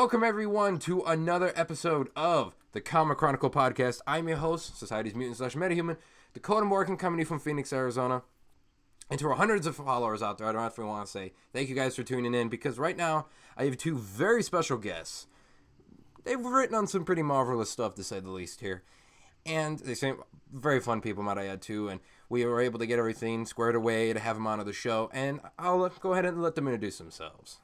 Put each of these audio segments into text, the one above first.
Welcome, everyone, to another episode of the Comic Chronicle Podcast. I'm your host, Society's Mutant / Metahuman, Dakota Morgan, coming from Phoenix, Arizona. And to our hundreds of followers out there, I don't have to want to say thank you guys for tuning in, because right now I have two very special guests. They've written on some pretty marvelous stuff, to say the least, here. And they seem very fun people, might I add, too. And we were able to get everything squared away to have them onto the show. And I'll go ahead and let them introduce themselves.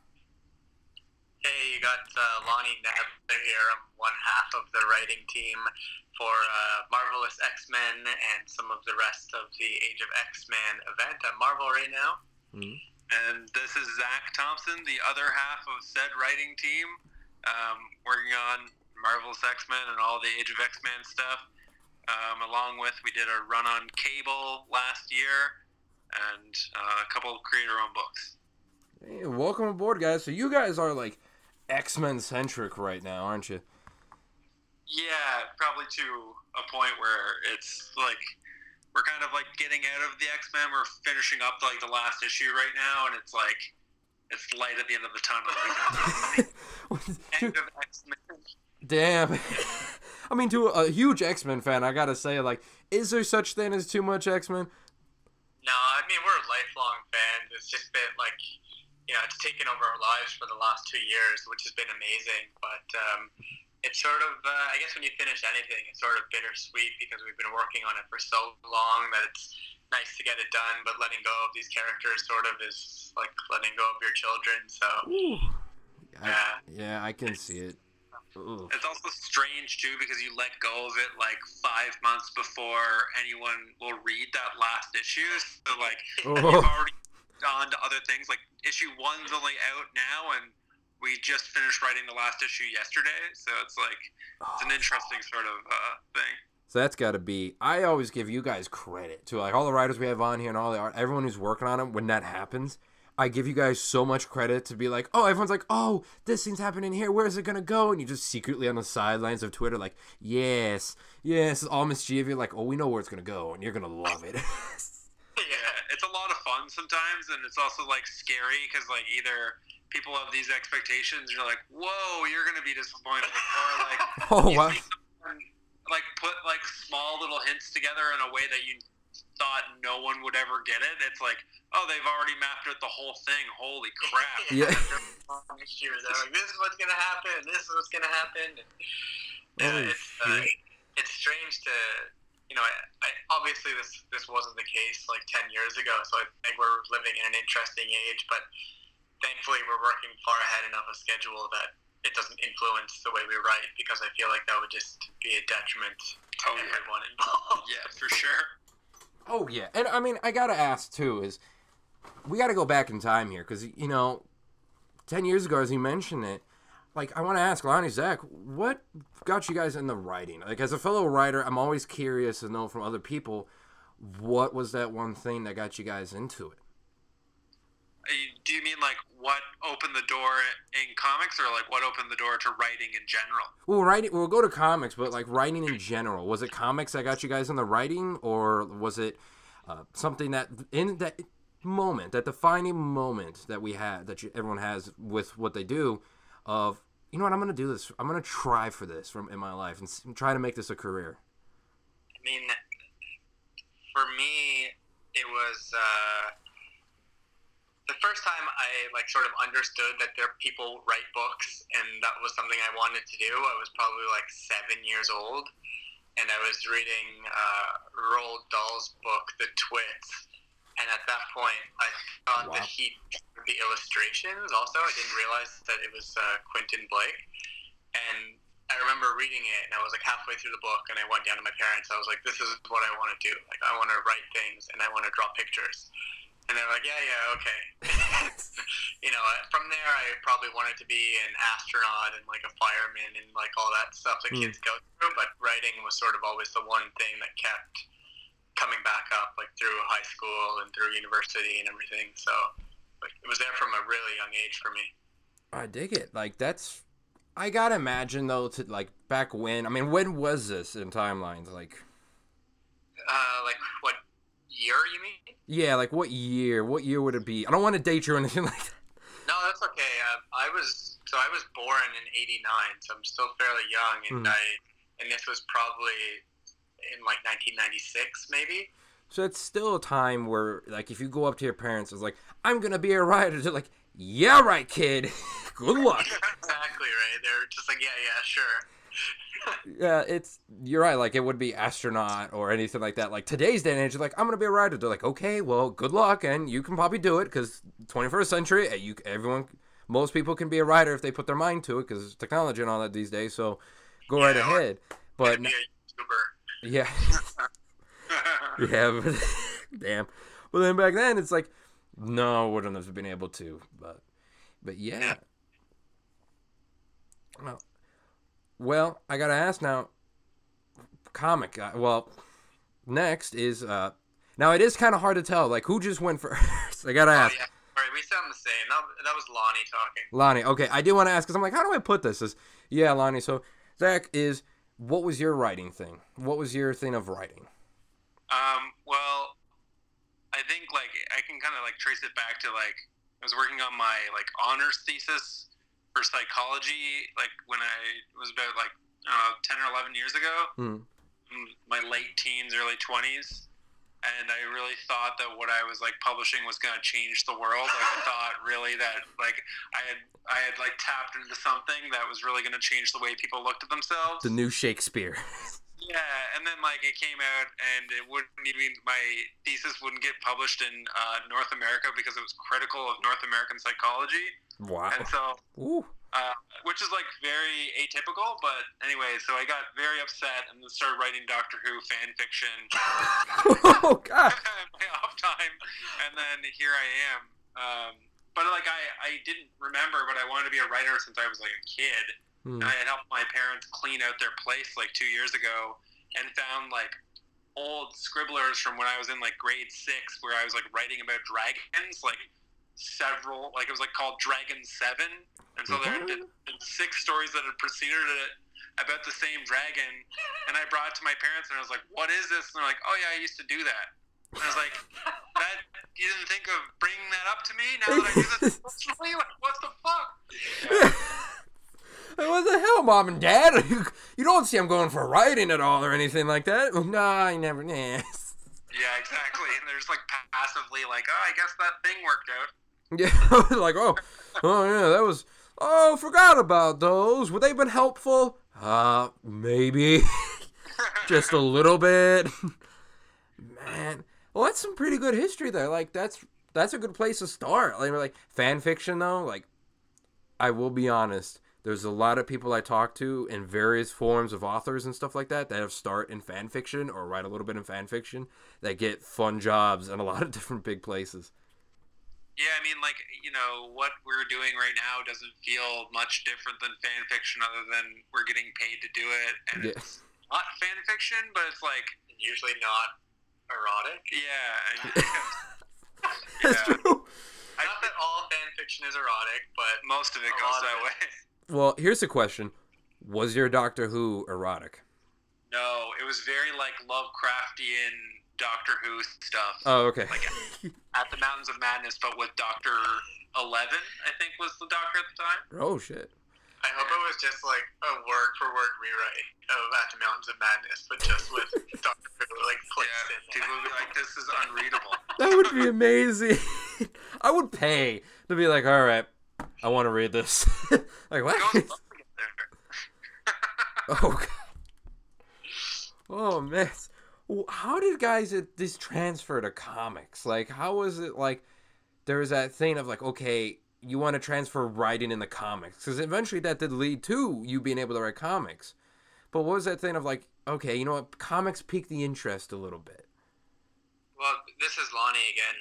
Hey, you got Lonnie Nabler here. I'm one half of the writing team for Marvelous X-Men and some of the rest of the Age of X-Men event at Marvel right now. Mm-hmm. And this is Zach Thompson, the other half of said writing team, working on Marvelous X-Men and all the Age of X-Men stuff. Along with, we did a run on Cable last year and a couple of creator-owned books. Hey, welcome aboard, guys. So you guys are like X-Men centric right now, aren't you? Yeah, probably to a point where it's like we're kind of like getting out of the X-Men. We're finishing up like the last issue right now, and it's like it's light at the end of the tunnel. End of X-Men. Damn. I mean, to a huge X-Men fan, I gotta say, like, is there such thing as too much X-Men? No, I mean, we're lifelong fans. It's just been like, you know, it's taken over our lives for the last 2 years, which has been amazing. But it's sort of, I guess when you finish anything, it's sort of bittersweet because we've been working on it for so long that it's nice to get it done. But letting go of these characters sort of is like letting go of your children. So, yeah, I can see it. Ooh. It's also strange, too, because you let go of it, like, 5 months before anyone will read that last issue. So, like, you've already gone to other things. Like, issue 1's only out now, and we just finished writing the last issue yesterday. So it's, like, it's an interesting sort of thing. So that's got to be... I always give you guys credit, to, like, all the writers we have on here and all the art, everyone who's working on it, when that happens... I give you guys so much credit to be like, oh, everyone's like, oh, this thing's happening here. Where is it going to go? And you just secretly on the sidelines of Twitter like, yes, all mischievous. Like, oh, we know where it's going to go, and you're going to love it. Yeah, it's a lot of fun sometimes, and it's also, like, scary because, like, either people have these expectations, and you're like, whoa, you're going to be disappointed. Or, like, see someone, like, put, like, small little hints together in a way that you thought no one would ever get it. It's like, oh, they've already mapped out the whole thing. Holy crap. Yeah. They're like, this is what's going to happen. This is what's going to happen. It's strange to, you know, I obviously this wasn't the case like 10 years ago, so I think we're living in an interesting age, but thankfully we're working far ahead enough of schedule that it doesn't influence the way we write, because I feel like that would just be a detriment to everyone involved. Yeah, for sure. Oh, yeah. And, I mean, I got to ask, too, is we got to go back in time here because, you know, 10 years ago, as you mentioned it, like, I want to ask Lonnie, Zach, what got you guys in the writing? Like, as a fellow writer, I'm always curious to know from other people, what was that one thing that got you guys into it? Do you mean, like, what opened the door in comics, or, like, what opened the door to writing in general? Well, writing, we'll go to comics, but, like, writing in general. Was it comics that got you guys in the writing, or was it something that, in that moment, that defining moment that we had, that everyone has with what they do, of, you know what, I'm going to do this. I'm going to try for this in my life and try to make this a career? I mean, for me, it was... the first time I like sort of understood that there people write books, and that was something I wanted to do, I was probably like 7 years old, and I was reading Roald Dahl's book, The Twits, and at that point I thought that he did the illustrations also. I didn't realize that it was Quentin Blake, and I remember reading it, and I was like halfway through the book, and I went down to my parents. I was like, this is what I want to do. Like, I want to write things, and I want to draw pictures. And they're like, yeah, okay. You know, from there, I probably wanted to be an astronaut and, like, a fireman and, like, all that stuff that kids go through. But writing was sort of always the one thing that kept coming back up, like, through high school and through university and everything. So, like, it was there from a really young age for me. I dig it. Like, that's... I gotta imagine, though, to, like, back when... I mean, when was this in timelines? Like what year, you mean? Yeah, like, what year? What year would it be? I don't want to date you or anything like that. No, that's okay. I was So I was born in '89, so I'm still fairly young, and and this was probably in like 1996, maybe. So it's still a time where, like, if you go up to your parents, it's like, I'm gonna be a writer. They're like, yeah, right, kid. Good luck. Exactly right. They're just like, yeah, sure. Yeah, you're right. Like, it would be astronaut or anything like that. Like, today's day and age, like, I'm gonna be a writer. They're like, okay, well, good luck, and you can probably do it because 21st century, most people can be a writer if they put their mind to it because there's technology and all that these days. So, go right ahead. But be a YouTuber. yeah, yeah, but damn. But then back then, it's like, no, wouldn't have been able to. But yeah. Well, I gotta ask now. Comic. Next is now it is kind of hard to tell. Like, who just went first? I gotta ask. Oh, yeah. All right, we sound the same. That was Lonnie talking. Lonnie. Okay, I do want to ask because I'm like, how do I put this? Yeah, Lonnie. So Zach, what was your writing thing? What was your thing of writing? Well, I think like I can kind of like trace it back to like I was working on my like honors thesis for psychology, like when I was about like 10 or 11 years ago, my late teens, early 20s, and I really thought that what I was like publishing was going to change the world. Like, I thought really that like I had like tapped into something that was really going to change the way people looked at themselves. The new Shakespeare. Yeah, and then like it came out, and it wouldn't even my thesis wouldn't get published in North America because it was critical of North American psychology. Wow. And so, which is like very atypical, but anyway, so I got very upset and started writing Doctor Who fan fiction. Oh God! My off time, and then here I am. But like I didn't remember, but I wanted to be a writer since I was like a kid. I had helped my parents clean out their place like 2 years ago and found like old scribblers from when I was in like grade 6 where I was like writing about dragons, like several, like it was like called Dragon 7. And so there had been 6 stories that had preceded it about the same dragon. And I brought it to my parents and I was like, what is this? And they're like, oh yeah, I used to do that. And I was like, that you didn't think of bringing that up to me now that I do this emotionally? Like, what the fuck? Yeah. What the hell, Mom and Dad? You don't see I'm going for writing at all or anything like that. No, I never. Nah. Yeah, exactly. And they're just like passively like, oh, I guess that thing worked out. Yeah, like, oh yeah, that was. Oh, forgot about those. Would they have been helpful? Maybe. Just a little bit. Man, well, that's some pretty good history there. Like, that's a good place to start. Like fan fiction though. Like, I will be honest. There's a lot of people I talk to in various forms of authors and stuff like that have start in fan fiction or write a little bit in fan fiction that get fun jobs in a lot of different big places. Yeah, I mean, like, you know, what we're doing right now doesn't feel much different than fan fiction other than we're getting paid to do it. And it's not fan fiction, but it's like usually not erotic. Yeah. That's true. Not that all fan fiction is erotic, but most of it goes that way. Well, here's the question. Was your Doctor Who erotic? No, it was very, like, Lovecraftian Doctor Who stuff. Oh, okay. Like, At the Mountains of Madness, but with Dr. 11, I think was the doctor at the time. Oh, shit. I hope it was just, like, a word-for-word rewrite of At the Mountains of Madness, but just with Doctor Who, like, placed in there. People would be like, this is unreadable. That would be amazing. I would pay to be like, all right, I want to read this. Like, what? Oh, God. Oh, man. How did guys at this transfer to comics? Like, how was it, like, there was that thing of, like, okay, you want to transfer writing in the comics? Because eventually that did lead to you being able to write comics. But what was that thing of, like, okay, you know what, comics piqued the interest a little bit? Well, this is Lonnie again.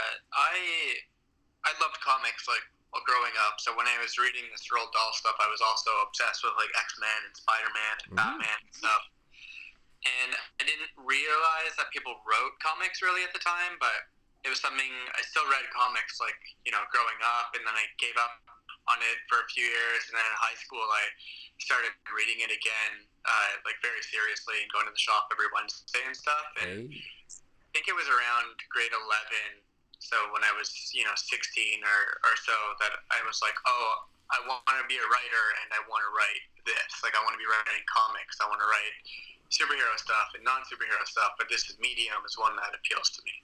I loved comics, like, well, growing up. So when I was reading this Roald Dahl stuff, I was also obsessed with, like, X-Men and Spider-Man and Batman and stuff. And I didn't realize that people wrote comics really at the time, but it was something, I still read comics, like, you know, growing up, and then I gave up on it for a few years, and then in high school I started reading it again, like, very seriously, and going to the shop every Wednesday and stuff. And I think it was around grade 11, so when I was, you know, 16 or so, that I was like, oh, I want to be a writer and I want to write this. Like, I want to be writing comics. I want to write superhero stuff and non-superhero stuff, but this medium is one that appeals to me.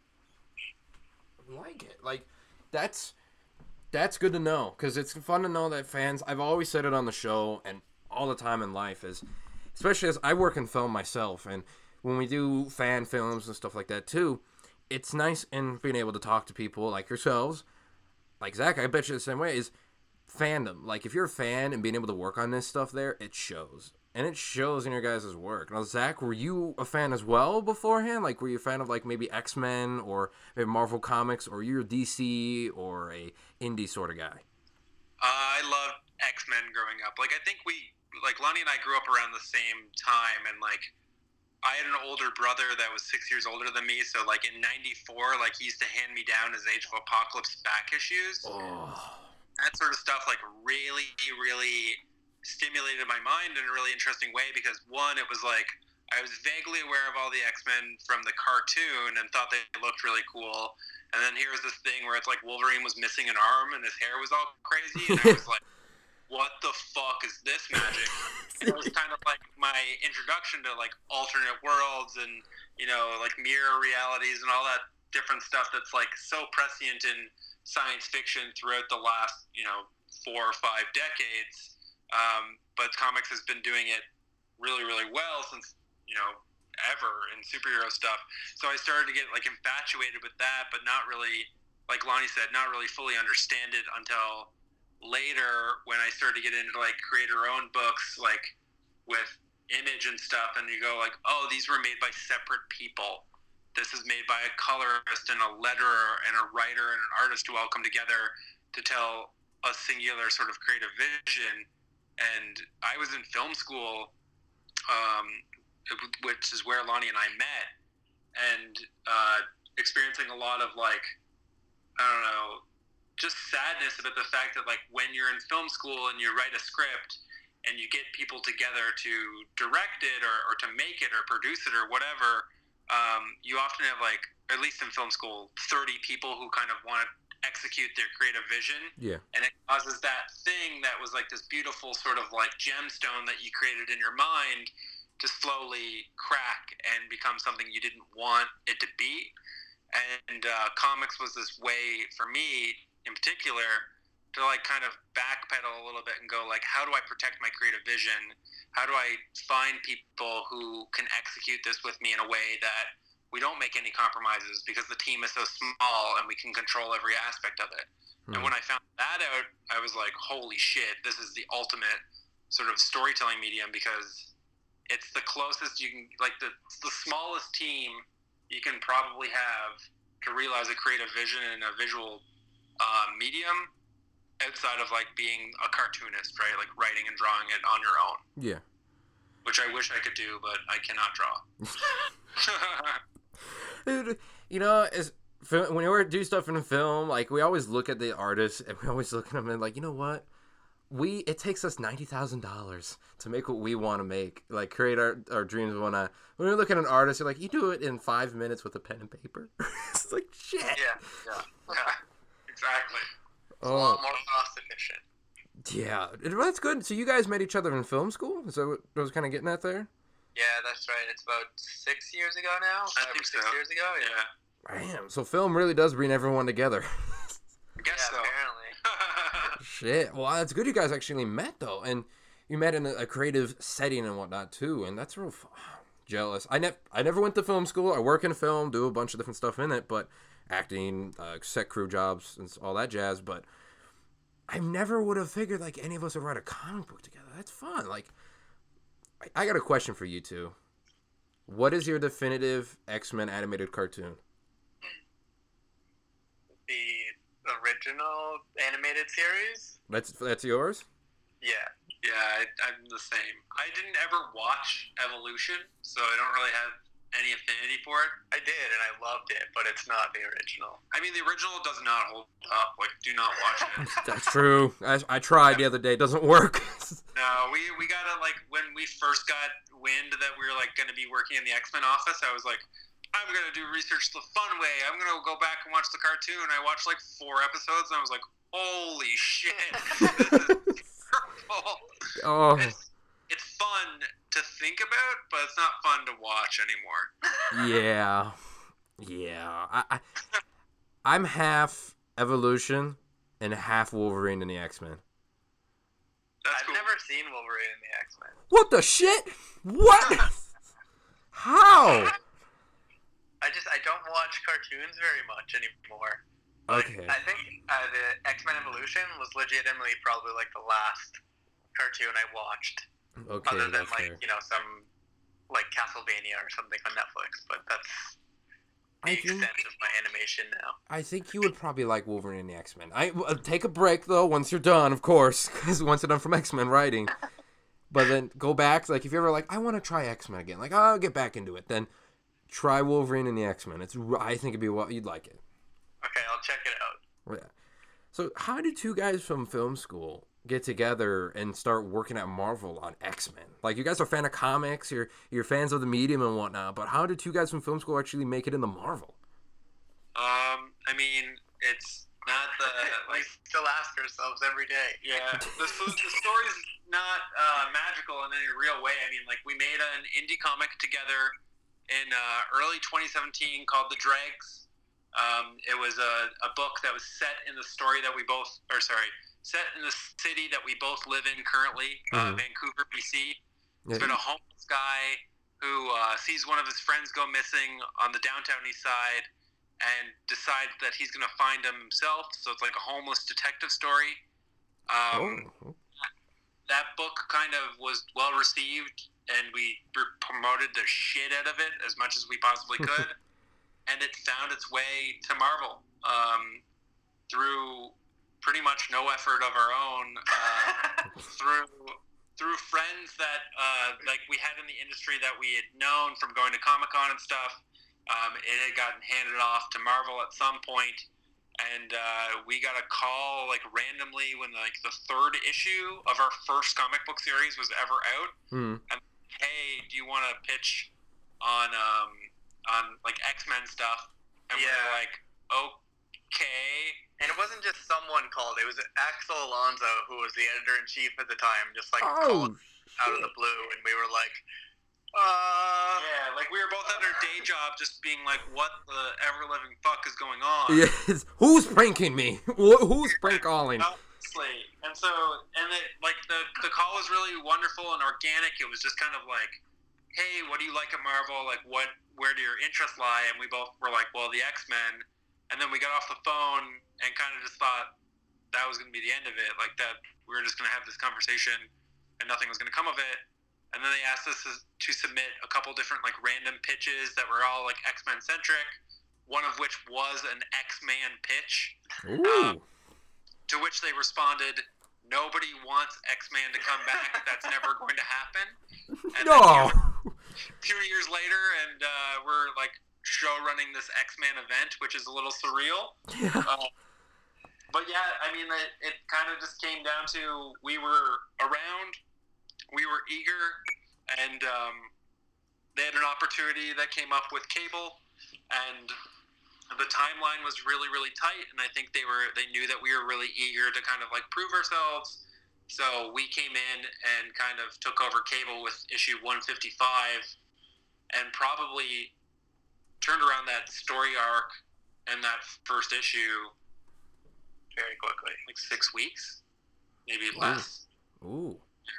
I like it. Like, that's good to know, because it's fun to know that fans, I've always said it on the show and all the time in life, is, especially as I work in film myself, and when we do fan films and stuff like that too, it's nice in being able to talk to people like yourselves, like Zach, I bet you the same way, is fandom. Like, if you're a fan and being able to work on this stuff there, it shows. And it shows in your guys' work. Now, Zach, were you a fan as well beforehand? Like, were you a fan of, like, maybe X-Men or maybe Marvel Comics, or you're a DC or a indie sort of guy? I loved X-Men growing up. Like, I think Lonnie and I grew up around the same time, and, like, I had an older brother that was 6 years older than me, so, like, in 94, like, he used to hand me down his Age of Apocalypse back issues. Oh. That sort of stuff, like, really, really stimulated my mind in a really interesting way, because one, it was like I was vaguely aware of all the X-Men from the cartoon and thought they looked really cool, and then here's this thing where it's like Wolverine was missing an arm and his hair was all crazy, and I was like, what the fuck is this magic? And it was kind of like my introduction to, like, alternate worlds and, you know, like mirror realities and all that different stuff that's, like, so prescient in science fiction throughout the last, you know, 4 or 5 decades. But comics has been doing it really, really well since, you know, ever in superhero stuff. So I started to get, like, infatuated with that, but not really, like Lonnie said, not really fully understand it until later, when I started to get into, like, creator-owned books, like with Image and stuff, and you go, like, oh, these were made by separate people. This is made by a colorist and a letterer and a writer and an artist who all come together to tell a singular sort of creative vision. And I was in film school, which is where Lonnie and I met, and experiencing a lot of, like, I don't know, just sadness about the fact that, like, when you're in film school and you write a script and you get people together to direct it or to make it or produce it or whatever, you often have, like, at least in film school, 30 people who kind of want to execute their creative vision. Yeah. And it causes that thing that was, like, this beautiful sort of, like, gemstone that you created in your mind to slowly crack and become something you didn't want it to be. And comics was this way for me in particular to, like, kind of backpedal a little bit and go, like, how do I protect my creative vision? How do I find people who can execute this with me in a way that we don't make any compromises, because the team is so small and we can control every aspect of it. And when I found that out, I was like, holy shit, this is the ultimate sort of storytelling medium, because it's the closest you can, like, the smallest team you can probably have to realize a creative vision in a visual medium, outside of, like, being a cartoonist, right? Like, writing and drawing it on your own. Yeah. Which I wish I could do, but I cannot draw. Dude, you know, when we do stuff in film, like, we always look at the artists and we always look at them and, like, you know what? It takes us $90,000 to make what we want to make, like, create our dreams and whatnot. When we look at an artist, you're like, you do it in 5 minutes with a pen and paper. It's like, shit. Yeah, exactly. It's a lot more cost efficient. Yeah, that's good. So you guys met each other in film school? Is that what I was kind of getting at there? Yeah, that's right. It's about 6 years ago now. I think 6 years ago. Yeah. Damn. So film really does bring everyone together. I guess so. Apparently. Shit. Well, that's good you guys actually met, though. And you met in a creative setting and whatnot, too. And that's real jealous. I never went to film school. I work in film, do a bunch of different stuff in it, but acting, set crew jobs, and all that jazz. But I never would have figured, like, any of us would write a comic book together. That's fun. Like, I got a question for you two. What is your definitive X-Men animated cartoon? The original animated series? That's yours? Yeah. Yeah, I'm the same. I didn't ever watch Evolution, so I don't really have any affinity for it. I did, and I loved it, but it's not the original. I mean, the original does not hold up. Like, do not watch it. That's true. I tried the other day. It doesn't work. No, we gotta, like, when we first got wind that we were, like, going to be working in the X-Men office, I was like, I'm going to do research the fun way. I'm going to go back and watch the cartoon. I watched, like, 4 episodes, and I was like, holy shit, this is terrible. Oh. It's fun to think about, but it's not fun to watch anymore. Yeah. I'm half Evolution and half Wolverine and the X-Men. I've never seen Wolverine and the X-Men. What the shit? What? How? I don't watch cartoons very much anymore. Okay. I think the X-Men Evolution was legitimately probably like the last cartoon I watched. Okay, other than that's like fair. some like Castlevania or something on Netflix, but that's the extent of my animation now. I think you would probably like Wolverine and the X-Men. Take a break though once you're done, of course, because once you're done from X-Men writing. But then go back, like if you're ever like, I want to try X-Men again, like I'll get back into it. Then try Wolverine and the X-Men. I think it'd be you'd like it. Okay, I'll check it out. Yeah. So how did two guys from film school get together and start working at Marvel on X-Men? Like you guys are a fan of comics, you're fans of the medium and whatnot, but how did two guys from film school actually make it into Marvel? I mean, it's not the We still ask ourselves every day. Yeah, the story's not magical in any real way. I mean, like we made an indie comic together in early 2017 called The Dregs. It was a book that was set in the story that set in the city that we both live in currently, Vancouver, BC. It's been a homeless guy who sees one of his friends go missing on the downtown east side and decides that he's going to find him himself. So it's like a homeless detective story. That book kind of was well received, and we promoted the shit out of it as much as we possibly could. And it found its way to Marvel through pretty much no effort of our own, through friends that like we had in the industry that we had known from going to Comic-Con and stuff. It had gotten handed off to Marvel at some point, and we got a call like randomly when like the third issue of our first comic book series was ever out. And hey, do you want to pitch on like X-Men stuff? And we were like, okay. And it wasn't just someone called; it was Axel Alonso, who was the editor-in-chief at the time, just like called out of the blue, and we were like, yeah, like we were both at our day job, just being like, "What the ever-living fuck is going on?" Yes, who's pranking me? Who's prank calling? Honestly, and the call was really wonderful and organic. It was just kind of like, "Hey, what do you like at Marvel? Like, where do your interests lie?" And we both were like, "Well, the X-Men." And then we got off the phone and kind of just thought that was going to be the end of it. Like that, we were just going to have this conversation and nothing was going to come of it. And then they asked us to submit a couple different like random pitches that were all like X-Men centric. One of which was an X-Man pitch. To which they responded, "Nobody wants X-Man to come back. That's never going to happen." And No. a few years later, and we're like show running this X-Men event, which is a little surreal. Yeah. But yeah, I mean, it kind of just came down to we were around, we were eager, and they had an opportunity that came up with cable, and the timeline was really, really tight, and I think they knew that we were really eager to kind of like prove ourselves. So we came in and kind of took over cable with issue 155, and probably turned around that story arc and that first issue very quickly, like 6 weeks, maybe less. Ooh.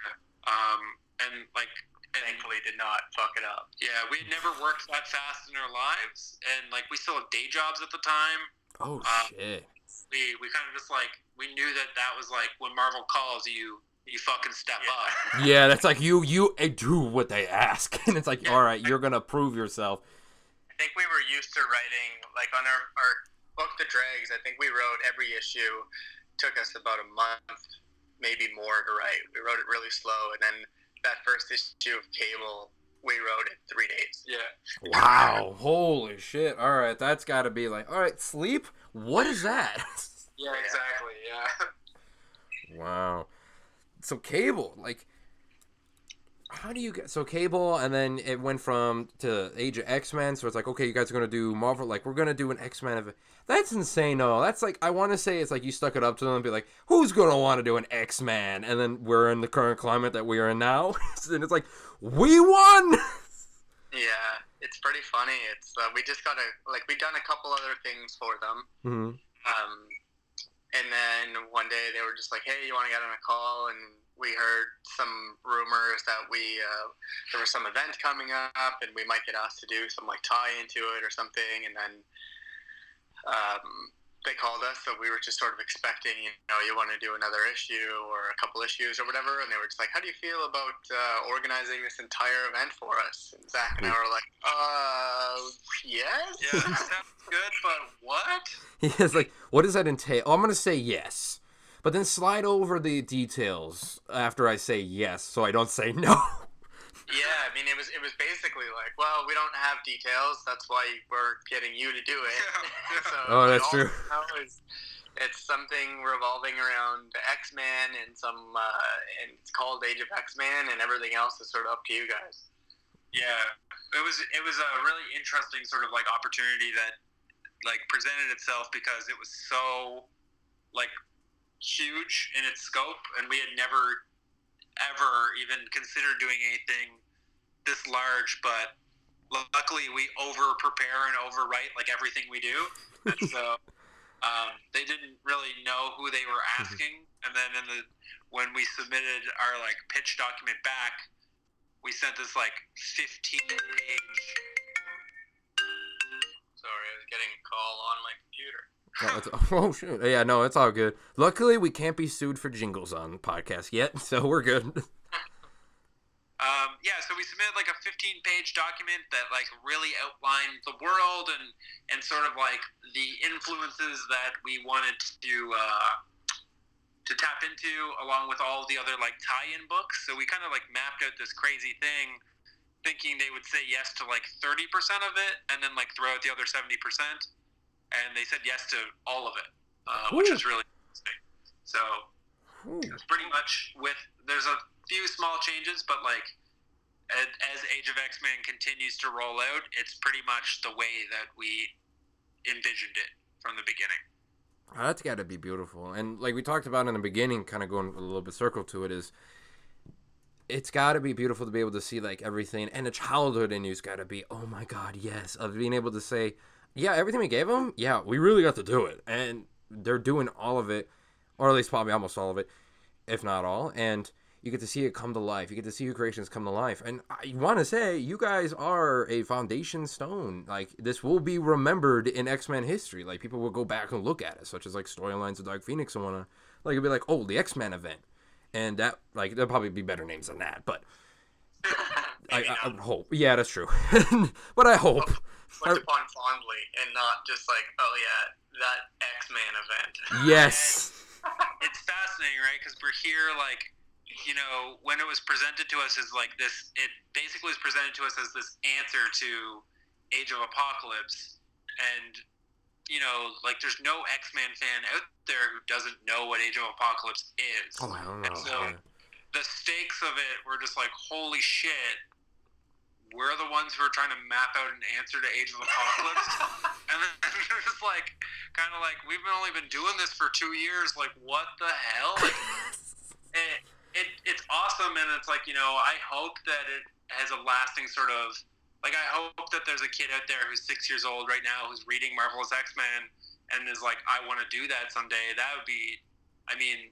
And like, thankfully did not fuck it up. Yeah, we had never worked that fast in our lives, and like we still had day jobs at the time. Oh shit. We kind of just like we knew that was like when Marvel calls you fucking step up. Yeah, that's like you do what they ask, and it's like, all right, you're gonna prove yourself. I think we were used to writing, like on our book, The Dregs, I think we wrote every issue. Took us about a month, maybe more to write. We wrote it really slow, and then that first issue of Cable, we wrote it 3 days. Yeah. Wow, holy shit. All right, that's got to be like, all right, sleep? What is that? Yeah, exactly, yeah. Wow. So Cable, like, how do you get so Cable, and then it went from to Age of X-Men, so it's like, okay, you guys are gonna do Marvel, like we're gonna do an X-Men event. That's insane. No, that's like, I want to say it's like you stuck it up to them and be like, who's gonna want to do an X-Men? And then we're in the current climate that we are in now, and it's like, we won. Yeah, it's pretty funny. It's we just got we've done a couple other things for them. Mm-hmm. And then one day they were just like, hey, you want to get on a call? And we heard some rumors that there was some event coming up and we might get asked to do some like tie into it or something. And then they called us, so we were just sort of expecting, you want to do another issue or a couple issues or whatever. And they were just like, how do you feel about organizing this entire event for us? And Zach and I were like, yes. Yeah, sounds good, but what? It's like, what does that entail? Oh, I'm gonna say yes, but then slide over the details after I say yes, so I don't say no. Yeah, I mean, it was basically like, well, we don't have details. That's why we're getting you to do it. So that's true. It's something revolving around X-Men and and it's called Age of X-Men, and everything else is sort of up to you guys. Yeah, it was a really interesting sort of like opportunity that like presented itself because it was so like huge in its scope, and we had never ever even considered doing anything this large, but luckily we over prepare and overwrite like everything we do, and so they didn't really know who they were asking. And then when we submitted our like pitch document back, we sent this like 15-page. Sorry, I was getting a call on my computer. Oh shoot! Yeah, no, it's all good. Luckily, we can't be sued for jingles on the podcast yet, so we're good. Yeah, so we submitted like a 15-page document that like really outlined the world and sort of like the influences that we wanted to tap into, along with all the other like tie-in books. So we kind of like mapped out this crazy thing, thinking they would say yes to like 30% of it, and then like throw out the other 70%. And they said yes to all of it, which is really interesting. So it's pretty much there's a few small changes, but like as Age of X-Men continues to roll out, it's pretty much the way that we envisioned it from the beginning. That's got to be beautiful. And like we talked about in the beginning, kind of going a little bit circle to it, is it's got to be beautiful to be able to see like everything, and the childhood in you's got to be, oh my God, yes, of being able to say, yeah, everything we gave them, yeah, we really got to do it. And they're doing all of it, or at least probably almost all of it, if not all. And you get to see it come to life. You get to see your creations come to life. And I want to say, you guys are a foundation stone. Like, this will be remembered in X-Men history. Like, people will go back and look at it, such as, like, storylines of Dark Phoenix and whatnot. Like, it'll be like, oh, the X-Men event. And that, like, there'll probably be better names than that. But I hope. Yeah, that's true. But I hope. Looked upon fondly and not just like, oh yeah, that X-Men event. Yes. It's fascinating, right? Because we're here, like, when it was presented to us as like this, it basically was presented to us as this answer to Age of Apocalypse. And, like there's no X-Men fan out there who doesn't know what Age of Apocalypse is. Oh, I don't know. And so the stakes of it were just like, holy shit. We're the ones who are trying to map out an answer to Age of Apocalypse. And then they're just like, kind of like, we've only been doing this for 2 years. Like, what the hell? Like, it's awesome. And it's like, I hope that it has a lasting sort of, like, I hope that there's a kid out there who's 6 years old right now who's reading Marvelous X-Men and is like, I want to do that someday. That would be, I mean,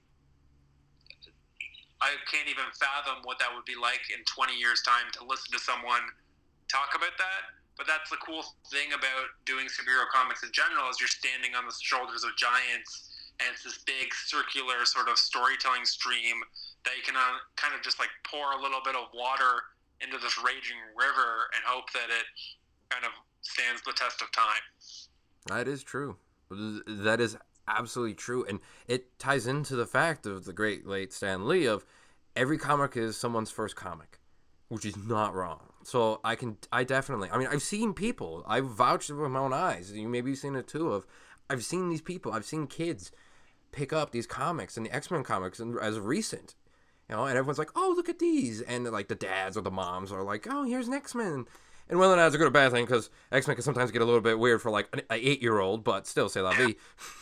I can't even fathom what that would be like in 20 years' time to listen to someone talk about that. But that's the cool thing about doing superhero comics in general is you're standing on the shoulders of giants, and it's this big circular sort of storytelling stream that you can kind of just like pour a little bit of water into this raging river and hope that it kind of stands the test of time. That is true. That is absolutely true, and it ties into the fact of the great late Stan Lee of every comic is someone's first comic, which is not wrong. So I've seen people, I've vouched with my own eyes, you maybe you've seen it too, I've seen kids pick up these comics and the X-Men comics as recent, You know, and everyone's like, oh, look at these. And like the dads or the moms are like, oh, here's an X-Men. And whether that's a good or bad thing, because X-Men can sometimes get a little bit weird for like an 8-year-old, but still, say la vie.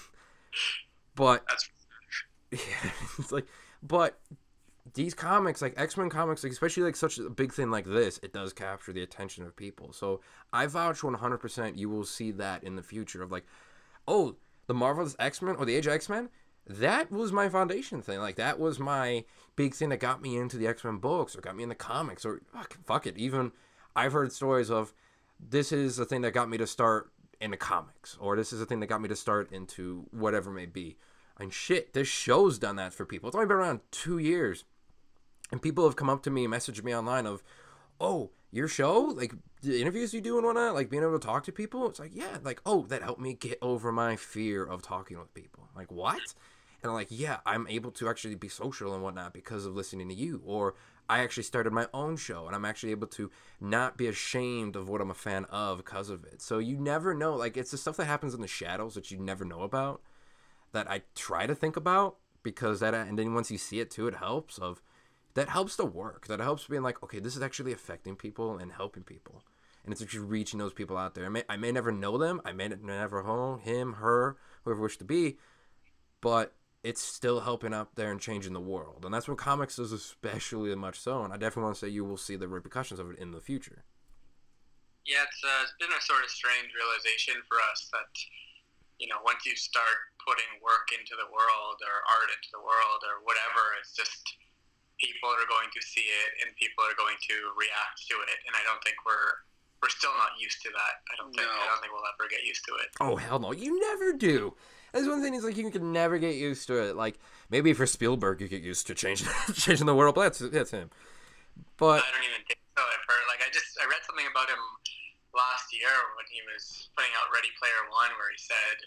But yeah, it's like, but these comics, like X-Men comics, like especially like such a big thing like this, it does capture the attention of people. So I vouch 100% you will see that in the future of like, oh, the Marvel's X-Men or the Age of X-Men, that was my foundation thing. Like that was my big thing that got me into the X-Men books or got me into comics or fuck it. Even I've heard stories of this is the thing that got me to start into comics or this is the thing that got me to start into whatever it may be. And shit, this show's done that for people. It's only been around 2 years. And people have come up to me and messaged me online of, oh, your show? Like, the interviews you do and whatnot? Like, being able to talk to people? It's like, yeah. Like, oh, that helped me get over my fear of talking with people. Like, what? And I'm like, yeah, I'm able to actually be social and whatnot because of listening to you. Or I actually started my own show, and I'm actually able to not be ashamed of what I'm a fan of because of it. So you never know. Like, it's the stuff that happens in the shadows that you never know about that I try to think about because that, and then once you see it too, it helps that helps the work. That helps being like, okay, this is actually affecting people and helping people. And it's actually reaching those people out there. I may never know them. I may never know him, her, whoever wish to be, but it's still helping out there and changing the world. And that's what comics is especially much so. And I definitely want to say you will see the repercussions of it in the future. Yeah, it's been a sort of strange realization for us that, you know, once you start putting work into the world or art into the world or whatever, it's just people are going to see it and people are going to react to it. And I don't think we're still not used to that. I don't think we'll ever get used to it. Oh, hell no. You never do. That's one thing is like you can never get used to it. Like maybe for Spielberg you get used to changing the world, but that's him. But I don't even think so. I've heard I read something about him last year when he was putting out Ready Player One where he said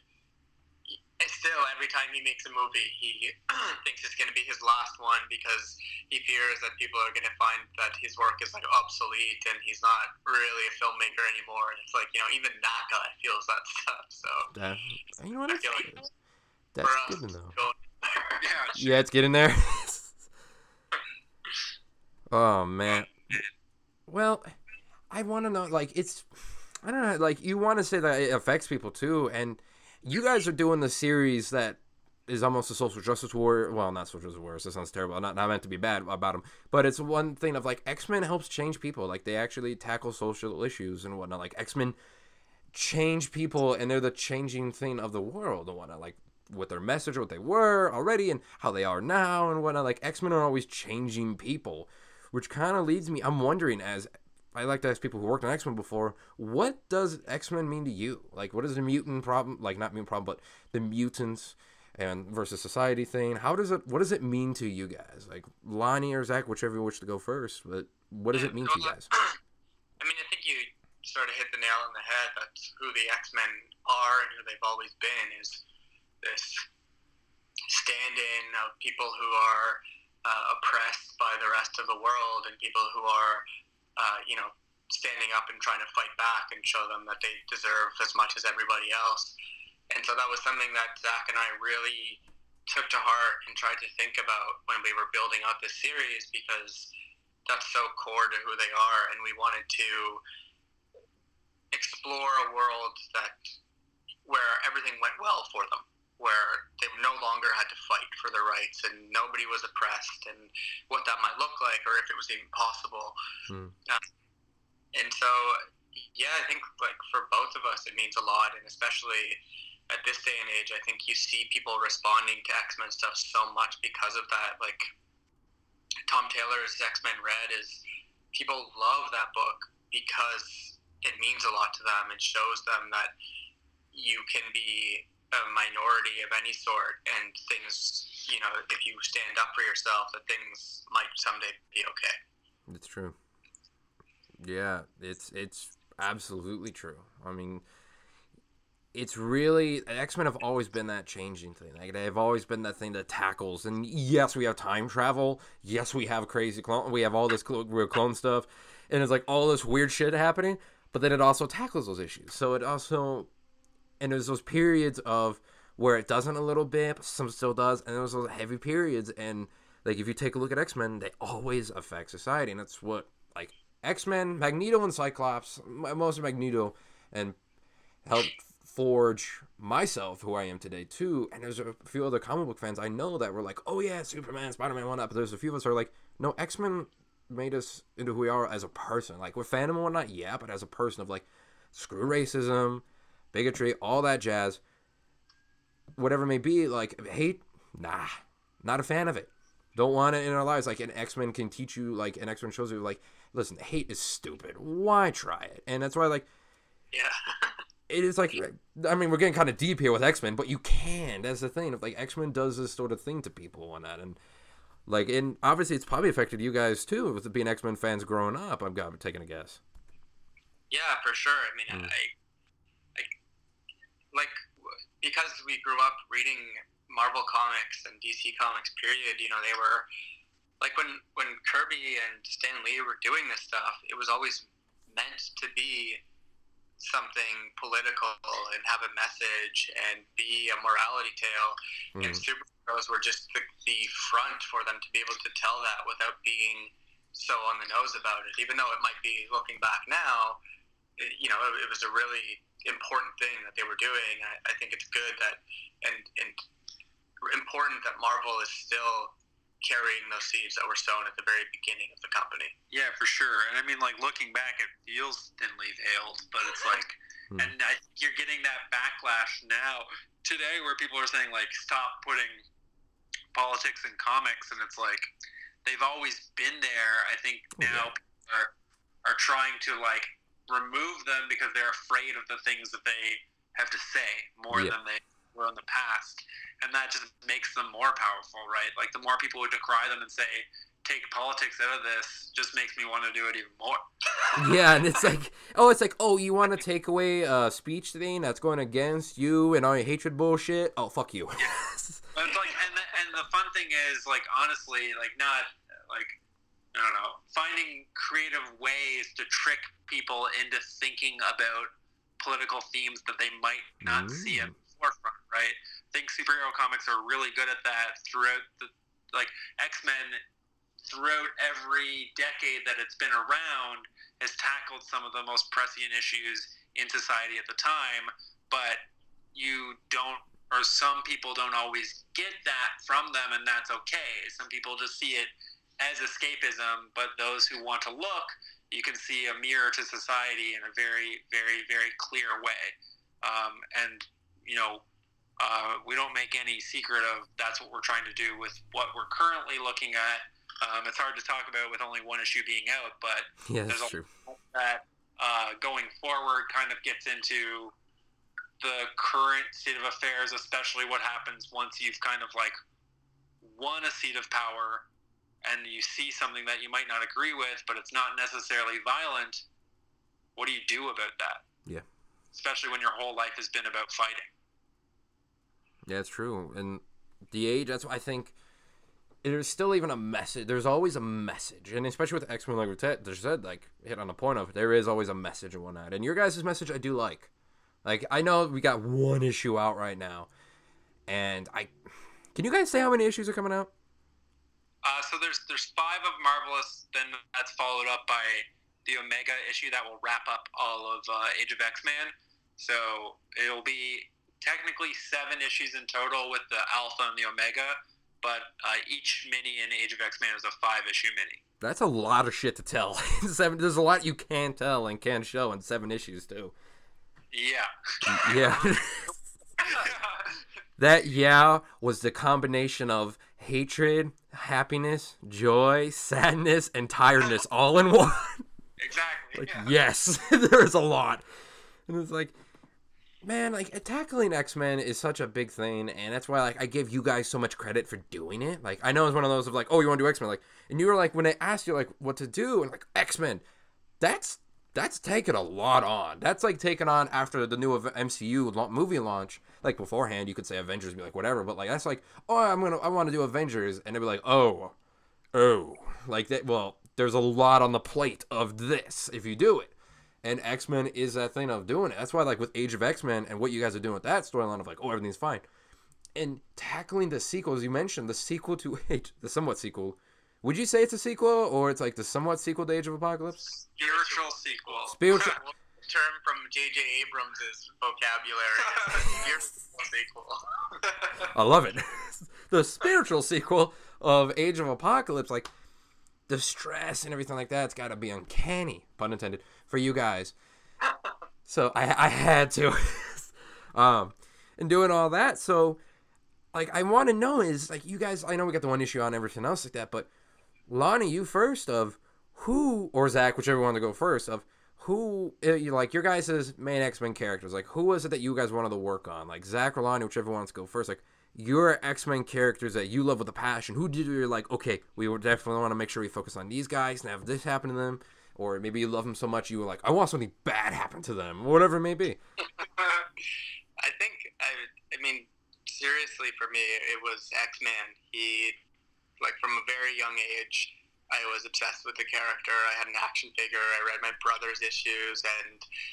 still every time he makes a movie he thinks it's going to be his last one because he fears that people are going to find that his work is like obsolete and he's not really a filmmaker anymore. And it's like, you know, even that guy feels that stuff. So you know what I feel like that's good to know. Yeah, it's getting there. Oh man. Well, I want to know, like, I don't know, like, you want to say that it affects people too, and you guys are doing the series that is almost a social justice warrior. Well, not social justice warriors. That sounds terrible. Not meant to be bad about them. But it's one thing of, like, X-Men helps change people. Like, they actually tackle social issues and whatnot. Like, X-Men change people, and they're the changing thing of the world and whatnot. Like, with their message, what they were already and how they are now and whatnot. Like, X-Men are always changing people, which kind of leads me... I'm wondering, as... I like to ask people who worked on X-Men before, what does X-Men mean to you? Like, what is the mutant problem? Like, not mutant problem, but the mutants and versus society thing. What does it mean to you guys? Like, Lonnie or Zach, whichever you wish to go first, but what does it mean to you guys? I mean, I think you sort of hit the nail on the head. That's who the X-Men are and who they've always been, is this stand-in of people who are oppressed by the rest of the world and people who are standing up and trying to fight back and show them that they deserve as much as everybody else. And so that was something that Zach and I really took to heart and tried to think about when we were building out this series, because that's so core to who they are. And we wanted to explore a world where everything went well for them, where they no longer had to fight for their rights and nobody was oppressed, and what that might look like or if it was even possible. And so, yeah, I think like for both of us, it means a lot. And especially at this day and age, I think you see people responding to X-Men stuff so much because of that. Like Tom Taylor's X-Men Red people love that book because it means a lot to them and shows them that you can be a minority of any sort and things, you know, if you stand up for yourself, that things might someday be okay. It's true. Yeah, it's absolutely true. I mean, it's really... X-Men have always been that changing thing. Like, they've always been that thing that tackles. And yes, we have time travel. Yes, we have crazy clone... We have all this weird clone stuff. And it's like all this weird shit happening. But then it also tackles those issues. So it also... And there's those periods of where it doesn't a little bit, but some still does. And there's those heavy periods. And like if you take a look at X-Men, they always affect society, and that's what like X-Men, Magneto, and Cyclops, most of Magneto, and helped forge myself who I am today too. And there's a few other comic book fans I know that were like, oh yeah, Superman, Spider-Man, whatnot. But there's a few of us who are like, no, X-Men made us into who we are as a person. Like with fandom and whatnot, yeah, but as a person of like, screw racism, bigotry, all that jazz, whatever it may be, like hate, nah, not a fan of it. Don't want it in our lives. Like an X-Men can teach you, like an X-Men shows you, like, listen, hate is stupid. Why try it? And that's why, like, yeah. It is like, I mean, we're getting kind of deep here with X-Men, but you can. That's the thing. Like, X-Men does this sort of thing to people and that. And, like, and obviously it's probably affected you guys, too, with being X-Men fans growing up. I'm taking a guess. Yeah, for sure. I mean, like, because we grew up reading Marvel comics and DC comics, period, you know, they were, like, when Kirby and Stan Lee were doing this stuff, it was always meant to be something political and have a message and be a morality tale, and superheroes were just the front for them to be able to tell that without being so on the nose about it. Even though it might be, looking back now, you know, it was a really important thing that they were doing. I think it's good that and important that Marvel is still carrying those seeds that were sown at the very beginning of the company. Yeah, for sure. And I mean, like, looking back, it feels thinly veiled, but it's like, and I think you're getting that backlash now today where people are saying, like, stop putting politics in comics, and it's like, they've always been there. I think now people are trying to, like, remove them because they're afraid of the things that they have to say more than they were in the past. And that just makes them more powerful, right? Like, the more people who decry them and say, take politics out of this, just makes me want to do it even more. Yeah, and it's like, you want to take away a speech thing that's going against you and all your hatred bullshit? Oh, fuck you. Yeah. It's like, and the fun thing is, like, honestly, like, not, like, I don't know, finding creative ways to trick people into thinking about political themes that they might not see at the forefront, right? I think superhero comics are really good at that throughout like X-Men, throughout every decade that it's been around, has tackled some of the most prescient issues in society at the time, but you don't, or some people don't always get that from them, and that's okay. Some people just see it as escapism, but those who want to look, you can see a mirror to society in a very, very, very clear way. And, you know, we don't make any secret of that's what we're trying to do with what we're currently looking at. It's hard to talk about with only one issue being out, but there's a lot that going forward kind of gets into the current state of affairs, especially what happens once you've kind of like won a seat of power and you see something that you might not agree with, but it's not necessarily violent. What do you do about that? Yeah. Especially when your whole life has been about fighting. Yeah, it's true. And the age, that's why I think there's still even a message. There's always a message. And especially with X-Men, like we said, like, hit on the point of, there is always a message and whatnot. And your guys' message I do like. Like, I know we got one issue out right now. And can you guys say how many issues are coming out? So there's 5 of Marvelous, then that's followed up by the Omega issue that will wrap up all of Age of X-Man. So it'll be technically 7 issues in total with the Alpha and the Omega, but each mini in Age of X-Man is a 5-issue mini. That's a lot of shit to tell. There's a lot you can tell and can show in 7 issues too. Yeah. Yeah. That was the combination of hatred, happiness, joy, sadness, and tiredness all in one. Exactly. Like, yes, there's a lot. And it's like, man, like, tackling X-Men is such a big thing, and that's why, like, I give you guys so much credit for doing it. Like, I know it's one of those of, like, oh, you want to do X-Men? Like, and you were like, when they asked you, like, what to do, and, like, X-Men, that's taken a lot on. That's, like, taken on after the new MCU movie launch. Like, beforehand, you could say Avengers, be like, whatever, but, like, that's like, oh, I want to do Avengers, and they'd be like, oh, like, that. Well, there's a lot on the plate of this if you do it. And X-Men is that thing of doing it. That's why, like, with Age of X-Men and what you guys are doing with that storyline of, like, oh, everything's fine. and tackling the sequels, you mentioned the sequel to the somewhat sequel. Would you say it's a sequel, or it's like the somewhat sequel to Age of Apocalypse? Spiritual sequel. Spiritual. Term from J.J. Abrams' vocabulary. Sequel. I love it. The spiritual sequel of Age of Apocalypse, like the stress and everything like that, it's got to be uncanny, pun intended, for you guys. So I had to, and doing all that. So, like, I want to know is like you guys. I know we got the one issue on everything else like that, but Lonnie, you first of who, or Zach, whichever one to go first of. Who, like, your guys' main X-Men characters, like, who was it that you guys wanted to work on? Like, Zach or Lonnie, whichever wants to go first. Like, your X-Men characters that you love with a passion. Who did you like, okay, we would definitely want to make sure we focus on these guys and have this happen to them? Or maybe you love them so much you were like, I want something bad happen to them. Whatever it may be. I think, I mean, seriously, for me, it was X-Man. He, like, from a very young age, I was obsessed with the character. I had an action figure. I read my brother's issues, and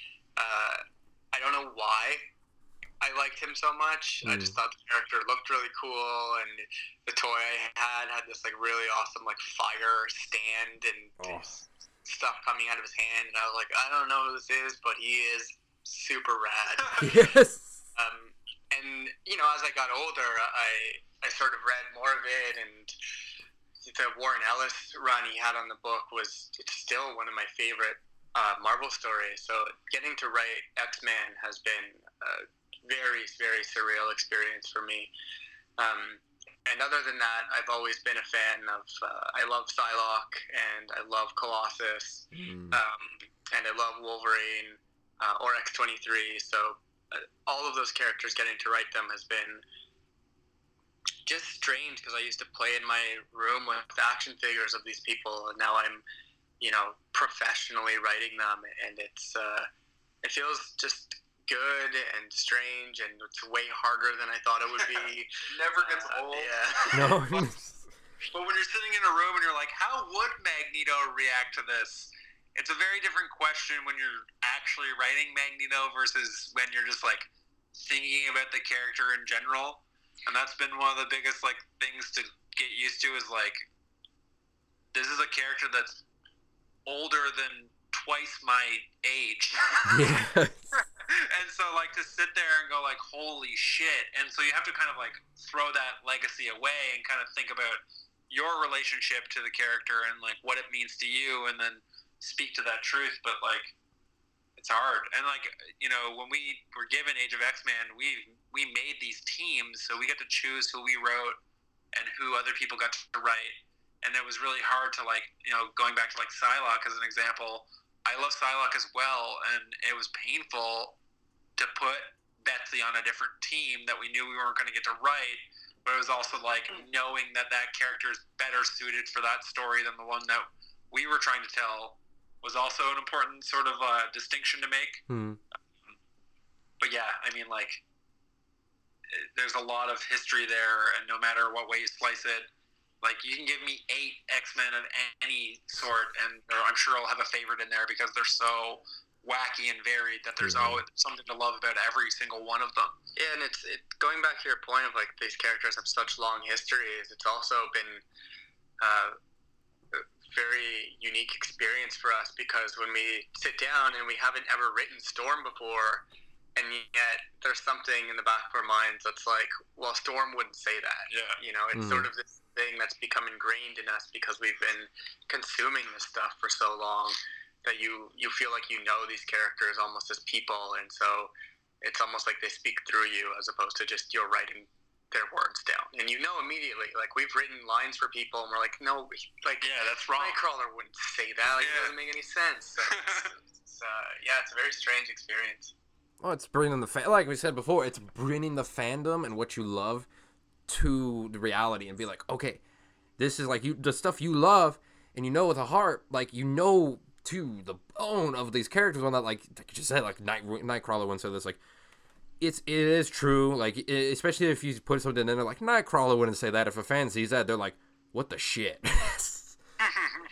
I don't know why I liked him so much. I just thought the character looked really cool, and the toy I had this like really awesome like fire stand and stuff coming out of his hand. And I was like, I don't know who this is, but he is super rad. Yes. And you know, as I got older, I sort of read more of it, and the Warren Ellis run he had on the book it's still one of my favorite Marvel stories. So getting to write X-Men has been a very, very surreal experience for me. And other than that, I've always been a fan of, I love Psylocke, and I love Colossus, and I love Wolverine, or X-23. So all of those characters, getting to write them has been just strange, because I used to play in my room with action figures of these people, and now I'm, you know, professionally writing them, and it's it feels just good and strange, and it's way harder than I thought it would be. Never gets old. Yeah. No. But when you're sitting in a room and you're like, how would Magneto react to this? It's a very different question when you're actually writing Magneto versus when you're just like thinking about the character in general. And that's been one of the biggest like things to get used to, is like, this is a character that's older than twice my age. Yes. And so like to sit there and go like, holy shit. And so you have to kind of like throw that legacy away and kind of think about your relationship to the character and like what it means to you, and then speak to that truth. But like, it's hard. And like, you know, when we were given Age of X-Men, we made these teams, so we got to choose who we wrote and who other people got to write. And it was really hard to like, you know, going back to like Psylocke as an example, I love Psylocke as well, and it was painful to put Betsy on a different team that we knew we weren't going to get to write, but it was also like knowing that that character is better suited for that story than the one that we were trying to tell was also an important sort of distinction to make. But yeah, I mean, like, there's a lot of history there, and no matter what way you slice it, like, you can give me 8 X-Men of any sort, and I'm sure I'll have a favorite in there because they're so wacky and varied that there's always something to love about every single one of them. Yeah, and it's going back to your point of, like, these characters have such long histories, it's also been a very unique experience for us, because when we sit down and we haven't ever written Storm before, and yet there's something in the back of our minds that's like, well, Storm wouldn't say that. Yeah. You know, it's sort of this thing that's become ingrained in us because we've been consuming this stuff for so long that you feel like you know these characters almost as people, and so it's almost like they speak through you as opposed to just you're writing their words down. And you know immediately, like, we've written lines for people and we're like, no, like, yeah, that's wrong. Nightcrawler wouldn't say that. Like, it doesn't make any sense. So it's a very strange experience. Well, it's bringing like we said before, it's bringing the fandom and what you love to the reality, and be like, okay, this is like the stuff you love, and you know with a heart, like, you know to the bone of these characters. On that, like you just said, like Nightcrawler once said this, like, it is true, like, especially if you put something in there, like, Nightcrawler wouldn't say that. If a fan sees that, they're like, what the shit?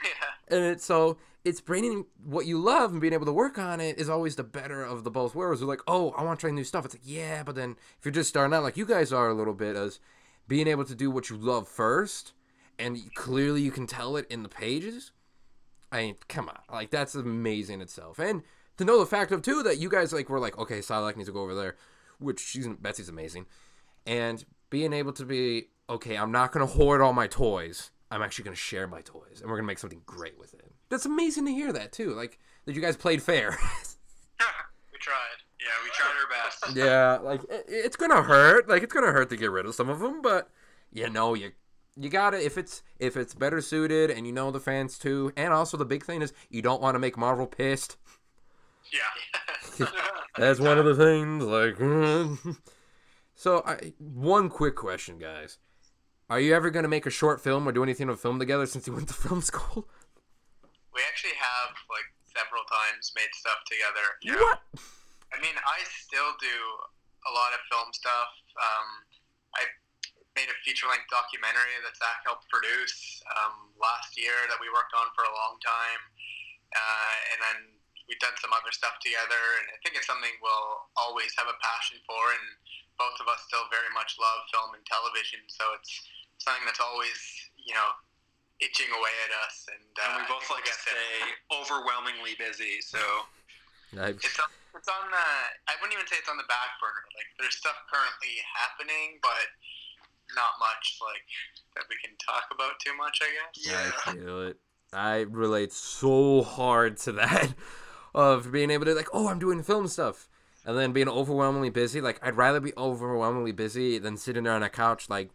And it's bringing what you love and being able to work on it is always the better of the both worlds. You're like, oh, I want to try new stuff. It's like, yeah, but then if you're just starting out like you guys are a little bit, as being able to do what you love first, and clearly you can tell it in the pages. I mean, come on, like that's amazing itself. And to know the fact of too that you guys like were like, okay, Silac needs to go over there, which Betsy's amazing, and being able to be okay, I'm not gonna hoard all my toys. I'm actually gonna share my toys, and we're gonna make something great with it. That's amazing to hear that too. Like that you guys played fair. We tried. Yeah, we tried our best. Yeah, like it's gonna hurt. Like it's gonna hurt to get rid of some of them, but you gotta if it's better suited, and you know the fans too. And also the big thing is you don't want to make Marvel pissed. Yeah. That's one of the things. Like, so one quick question, guys: are you ever gonna make a short film or do anything with film together since you went to film school? We actually have like several times made stuff together. Yeah. What? I mean, I still do a lot of film stuff. I made a feature-length documentary that Zach helped produce last year that we worked on for a long time. And then we've done some other stuff together, and I think it's something we'll always have a passion for, and both of us still very much love film and television, so it's something that's always, itching away at us. And we both like to stay overwhelmingly busy, so... Nice. It's on the... I wouldn't even say it's on the back burner. Like, there's stuff currently happening, but not much, like, that we can talk about too much, I guess. Yeah. I feel it. I relate so hard to that of being able to, like, oh, I'm doing film stuff. And then being overwhelmingly busy. Like, I'd rather be overwhelmingly busy than sitting there on a couch like,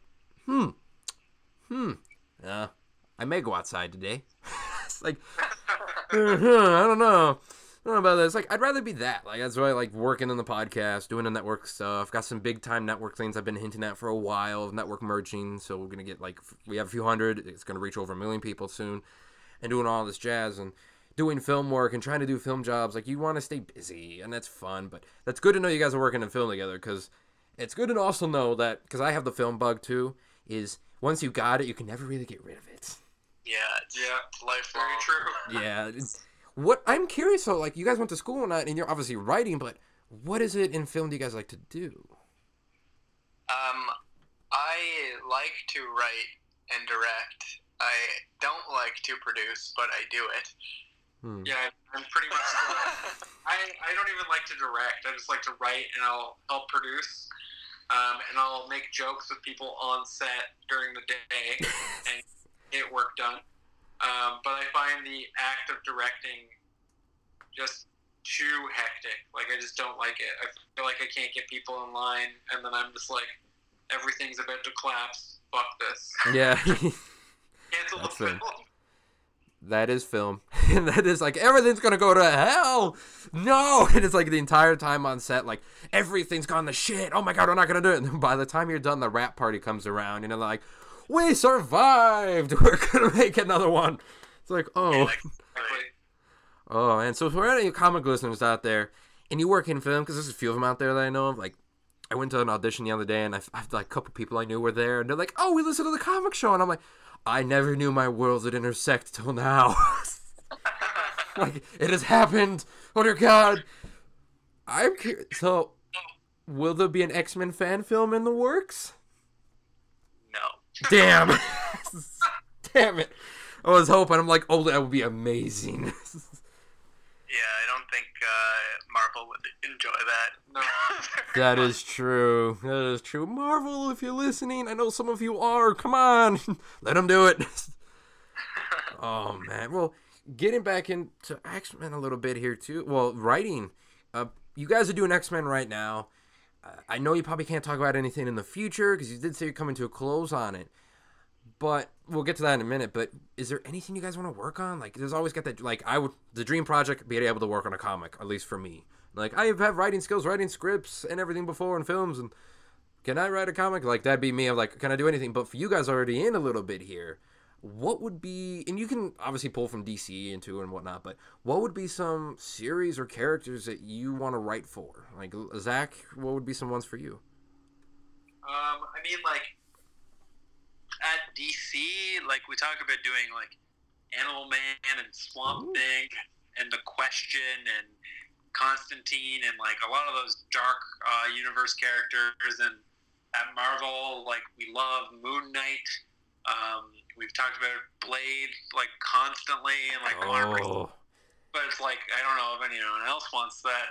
I may go outside today. It's like, I don't know. I don't know about this. Like, I'd rather be that. Like, that's why I like working on the podcast, doing the network stuff. Got some big time network things I've been hinting at for a while of network merging. So we're gonna get we have a few hundred. It's gonna reach over 1 million people soon, and doing all this jazz and doing film work and trying to do film jobs. Like, you want to stay busy, and that's fun. But that's good to know you guys are working in film together, because it's good to also know that, because I have the film bug too, is once you got it, you can never really get rid of it. Yeah, it's lifelong. Very true. Yeah. What I'm curious, though, like, you guys went to school and you're obviously writing, but what is it in film do you guys like to do? I like to write and direct. I don't like to produce, but I do it. Yeah, I'm pretty much... I don't even like to direct. I just like to write, and I'll help produce. And I'll make jokes with people on set during the day and get work done. But I find the act of directing just too hectic. Like, I just don't like it. I feel like I can't get people in line, and then I'm just like, everything's about to collapse. Fuck this. Yeah. Cancel the film. That is film. And that is like, everything's gonna go to hell. No. And it's like the entire time on set, like, everything's gone to shit. Oh my God, we're not gonna do it. And then by the time you're done, the rap party comes around, and they're like, we survived. We're gonna make another one. It's like, oh. Oh, and so for any comic listeners out there, and you work in film, because there's a few of them out there that I know of, like, I went to an audition the other day, and I've like a couple people I knew were there, and they're like, oh, we listened to the comic show, and I'm like, I never knew my worlds would intersect till now. Like, it has happened. Oh dear God. I'm curious. So, will there be an X-Men fan film in the works? No. Damn. Damn it. I was hoping. I'm like, oh, that would be amazing. Yeah, I don't think Marvel would enjoy that. No. That is true. That is true. Marvel, if you're listening, I know some of you are. Come on. Let them do it. Oh, man. Well, getting back into X-Men a little bit here, too. Well, writing. You guys are doing X-Men right now. I know you probably can't talk about anything in the future, because you did say you're coming to a close on it. But we'll get to that in a minute. But is there anything you guys want to work on? Like, there's always got that, like, the dream project, being able to work on a comic, at least for me. Like, I have writing skills, writing scripts and everything before in films, and can I write a comic? Like, that'd be me. I'm like, can I do anything? But for you guys already in a little bit here, what would be, and you can obviously pull from DC into and whatnot, but what would be some series or characters that you want to write for? Like, Zach, what would be some ones for you? I mean, like, at DC, like, we talk about doing, like, Animal Man and Swamp Thing and The Question and Constantine and like a lot of those dark universe characters. And at Marvel, like we love Moon Knight. We've talked about Blade like constantly and like but it's like I don't know if anyone else wants that.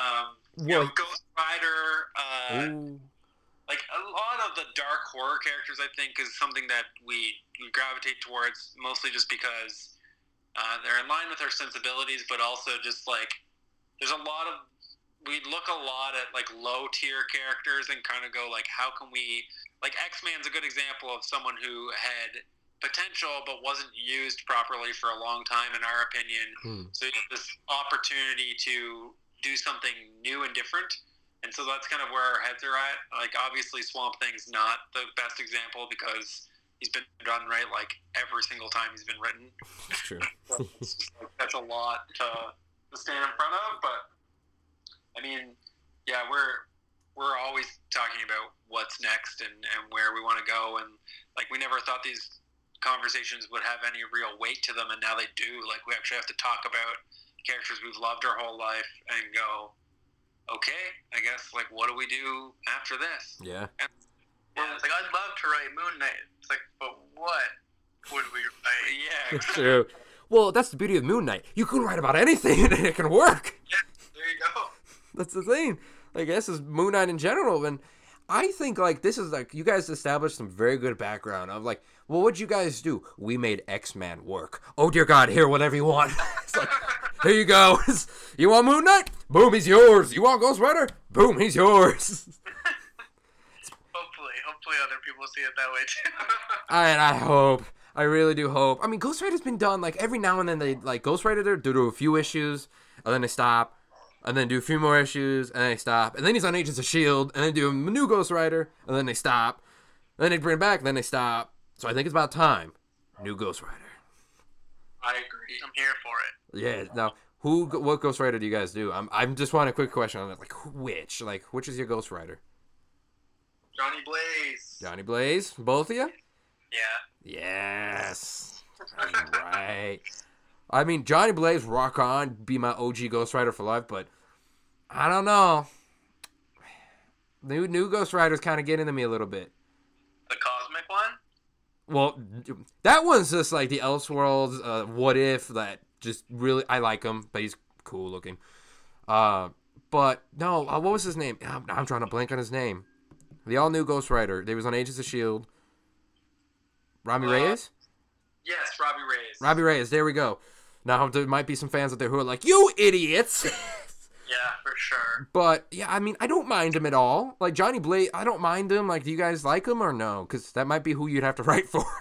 Ghost Rider. Like a lot of the dark horror characters, I think, is something that we gravitate towards, mostly just because they're in line with our sensibilities, but also just like there's a lot of we look a lot at like low tier characters and kind of go like, how can we like X-Man's a good example of someone who had potential but wasn't used properly for a long time, in our opinion. So you have this opportunity to do something new and different. And so that's kind of where our heads are at. Like, obviously, Swamp Thing's not the best example because he's been done right, like, every single time he's been written. That's true. So it's just, like, that's a lot to stand in front of. But, I mean, yeah, we're always talking about what's next and where we want to go. And, like, we never thought these conversations would have any real weight to them, and now they do. Like, we actually have to talk about characters we've loved our whole life and go, okay, I guess, like, what do we do after this? Yeah. It's like, I'd love to write Moon Knight. It's like, but what would we write? Yeah, It's true. Well, that's the beauty of Moon Knight. You can write about anything and it can work. Yeah, there you go. That's the thing. Like, this is Moon Knight in general, and I think, like, this is, like, you guys established some very good background of, like, well, what'd you guys do? We made X-Man work. Oh, dear God, here, whatever you want. It's like, here you go. You want Moon Knight? Boom, he's yours. You want Ghost Rider? Boom, he's yours. Hopefully other people see it that way, too. I hope. I really do hope. I mean, Ghost Rider's been done, like, every now and then they, like, Ghost Rider, they do a few issues, and then they stop, and then do a few more issues, and then they stop, and then he's on Agents of S.H.I.E.L.D., and then do a new Ghost Rider, and then they stop, and then they bring it back, and then they stop. So I think it's about time. New Ghost Rider. I agree. I'm here for it. Yeah. Now, what Ghost Rider do you guys do? I'm just want a quick question on it. Like, which is your Ghost Rider? Johnny Blaze. Johnny Blaze? Both of you? Yeah. Yes. Right. I mean, Johnny Blaze, rock on, be my OG Ghost Rider for life, but I don't know. New Ghost Rider's kind of getting to me a little bit. The cosmic one? Well, that one's just like the Elseworlds, What If, that just really, I like him, but he's cool looking. But, no, what was his name? I'm trying to blank on his name. The all-new Ghost Rider. They was on Agents of S.H.I.E.L.D. Robbie Reyes? Yes, Robbie Reyes. Robbie Reyes, there we go. Now, there might be some fans out there who are like, you idiots! Yeah, for sure. But, yeah, I mean, I don't mind him at all. Like, Johnny Blaze, I don't mind him. Like, do you guys like him or no? Because that might be who you'd have to write for.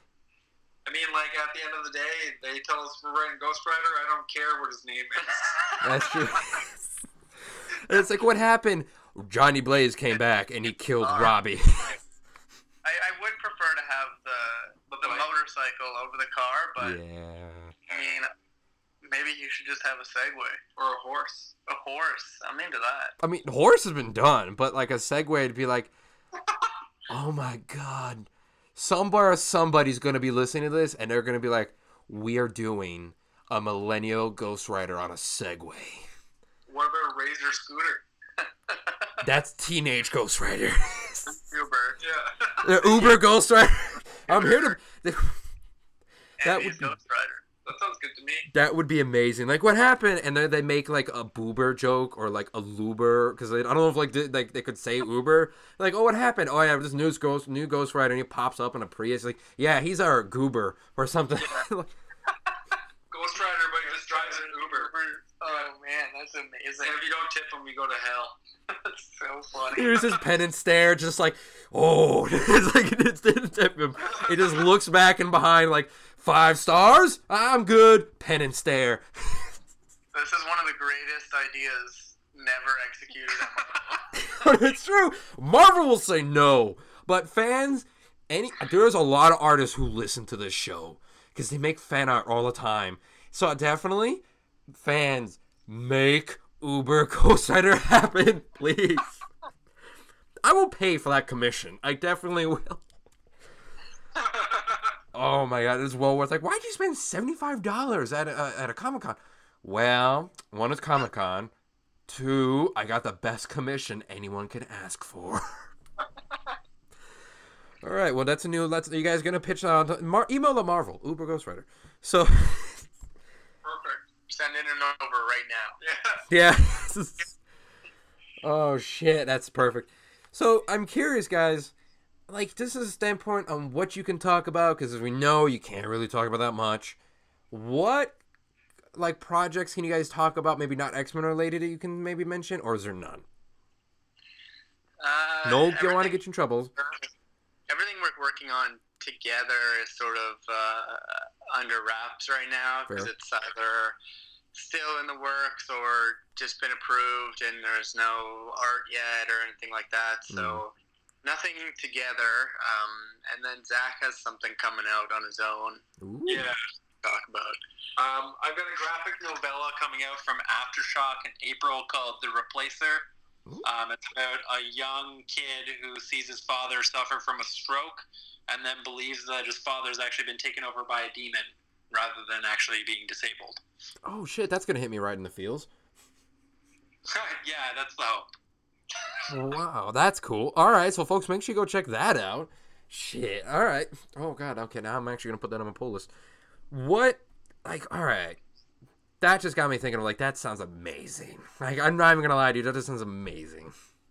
I mean, like, at the end of the day, they tell us we're writing Ghost Rider. I don't care what his name is. That's true. And it's like, what happened? Johnny Blaze came back and he killed Robbie. I would prefer to have the motorcycle over the car, but yeah. I mean, maybe you should just have a Segway or a horse. A horse. I'm into that. I mean, horse has been done, but like a Segway to be like, oh my God, somebody's gonna be listening to this and they're gonna be like, we are doing a millennial Ghost Rider on a Segway. What about a Razor scooter? That's teenage Ghost Rider. Uber, yeah. The Uber Ghost Rider. I'm here to. That would Ghost Rider. That sounds good to me. That would be amazing. Like, what happened? And then they make like a boober joke or like a luber because I don't know if like they could say Uber. Like, oh, what happened? Oh, yeah, this new Ghost Rider, and he pops up in a Prius. Like, yeah, he's our goober or something. Yeah. Ghost Rider, but he just drives an Uber. Oh man, that's amazing. And if you don't tip him, you go to hell. That's so funny. Here's his pen and stare, just like, oh, it's like it didn't tip him. He just looks back and behind, like, 5 stars. I'm good. Pen and stare. This is one of the greatest ideas never executed. It's true. Marvel will say no, but fans, there's a lot of artists who listen to this show because they make fan art all the time. So definitely, fans, make Uber Ghost Rider happen, please. I will pay for that commission. I definitely will. Oh my god, it's well worth. Like, why'd you spend $75 at a Comic-Con? Well, one is Comic-Con. Two, I got the best commission anyone could ask for. All right, well, that's a new. You guys gonna pitch on email the Marvel Uber Ghostwriter. So. Perfect. Sending it over right now. Yeah. Oh shit, that's perfect. So I'm curious, guys. Like, this is a standpoint on what you can talk about, because as we know, you can't really talk about that much. What, like, projects can you guys talk about, maybe not X-Men related, that you can maybe mention, or is there none? No, don't want to get you in trouble. Everything we're working on together is sort of under wraps right now, because it's either still in the works or just been approved and there's no art yet or anything like that. So... Nothing together, and then Zach has something coming out on his own. Ooh. Yeah, talk about. I've got a graphic novella coming out from Aftershock in April called The Replacer. It's about a young kid who sees his father suffer from a stroke, and then believes that his father's actually been taken over by a demon rather than actually being disabled. Oh shit, that's gonna hit me right in the feels. Yeah, that's the hope. Wow, that's cool. All right, so folks, make sure you go check that out. Shit. All right. Oh god. Okay, now I'm actually gonna put that on my pull list. What? Like, all right. That just got me thinking of, like, that sounds amazing. Like, I'm not even gonna lie to you. That just sounds amazing.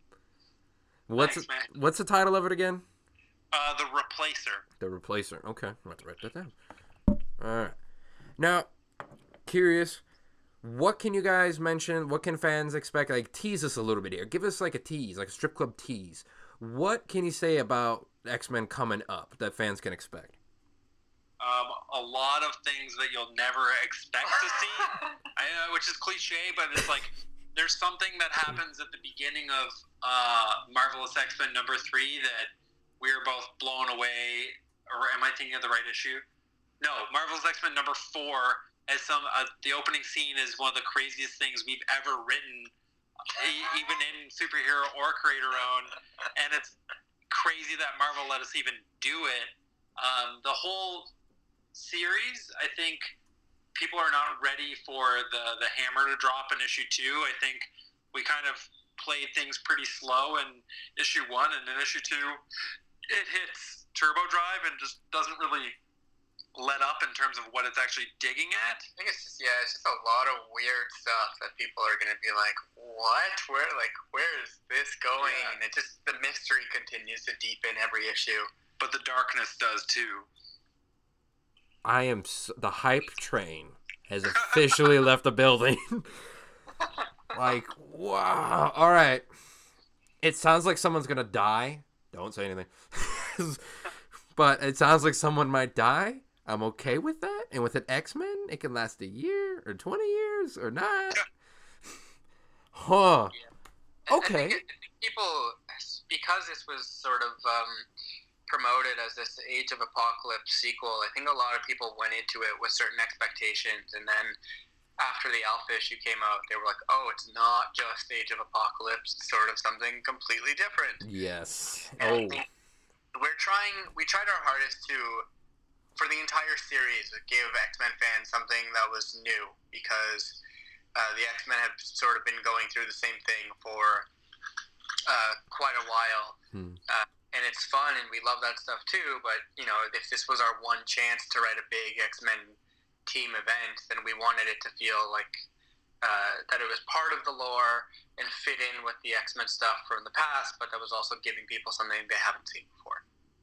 What's the title of it again? The Replacer. The Replacer. Okay, I'm about to write that down. All right. Now, curious. What can you guys mention? What can fans expect? Like, tease us a little bit here. Give us, like, a tease, like a strip club tease. What can you say about X-Men coming up that fans can expect? A lot of things that you'll never expect to see, which is cliche, but it's like there's something that happens at the beginning of Marvelous X-Men number 3 that we're both blown away. Or am I thinking of the right issue? No, Marvelous X-Men number 4. As the opening scene is one of the craziest things we've ever written, even in superhero or creator-owned, and it's crazy that Marvel let us even do it. The whole series, I think people are not ready for the hammer to drop in issue 2. I think we kind of played things pretty slow in issue 1, and in issue 2, it hits turbo drive and just doesn't really let up in terms of what it's actually digging at. I think it's just a lot of weird stuff that people are going to be like, what? Where is this going? Yeah. And the mystery continues to deepen every issue. But the darkness does too. The hype train has officially left the building. Like, wow. All right. It sounds like someone's going to die. Don't say anything. But it sounds like someone might die. I'm okay with that. And with an X-Men, it can last a year or 20 years or not. Huh. Okay. I think people, because this was sort of promoted as this Age of Apocalypse sequel, I think a lot of people went into it with certain expectations. And then after the Alpha issue came out, they were like, oh, it's not just Age of Apocalypse. It's sort of something completely different. Yes. And we tried our hardest to... For the entire series, it gave X-Men fans something that was new, because the X-Men have sort of been going through the same thing for quite a while. And it's fun, and we love that stuff too, but, you know, if this was our one chance to write a big X-Men team event, then we wanted it to feel like that it was part of the lore and fit in with the X-Men stuff from the past, but that was also giving people something they haven't seen before.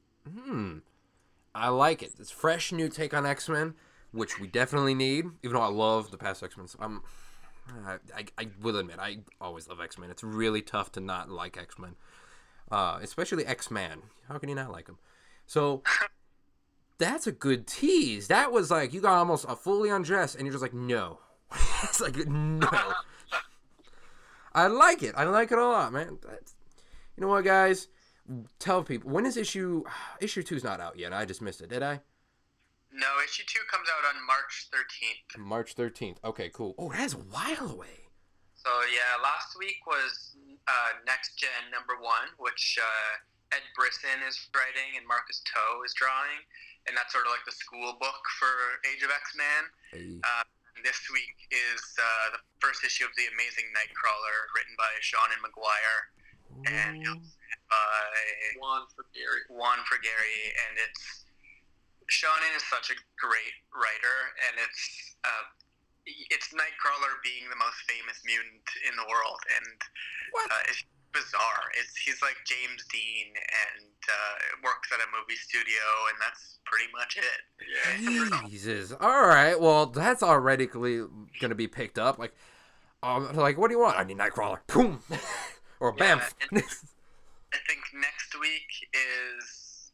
I like it. It's fresh, new take on X-Men, which we definitely need, even though I love the past X-Men. I will admit, I always love X-Men. It's really tough to not like X-Men, especially X-Man. How can you not like him? So that's a good tease. That was like, you got almost a fully undressed, and you're just like, no. It's like, no. I like it. I like it a lot, man. You know what, guys? Tell people, when is issue 2's not out yet? I just missed it. Did I? No, issue 2 comes out on March 13th. March 13th. Okay, cool. Oh, that's a while away. So, yeah, last week was Next Gen number 1, which Ed Brisson is writing and Marcus Toe is drawing. and that's sort of like the school book for Age of X-Men. Hey. This week is the first issue of The Amazing Nightcrawler, written by Seanan McGuire and by Juan Frigeri. And Seanan is such a great writer, and it's Nightcrawler being the most famous mutant in the world, and it's bizarre. He's like James Dean, and works at a movie studio, and that's pretty much it. Yeah. Jesus. All right. Well, that's already gonna be picked up. Like, what do you want? I need Nightcrawler. Boom. Or bam. I think next week is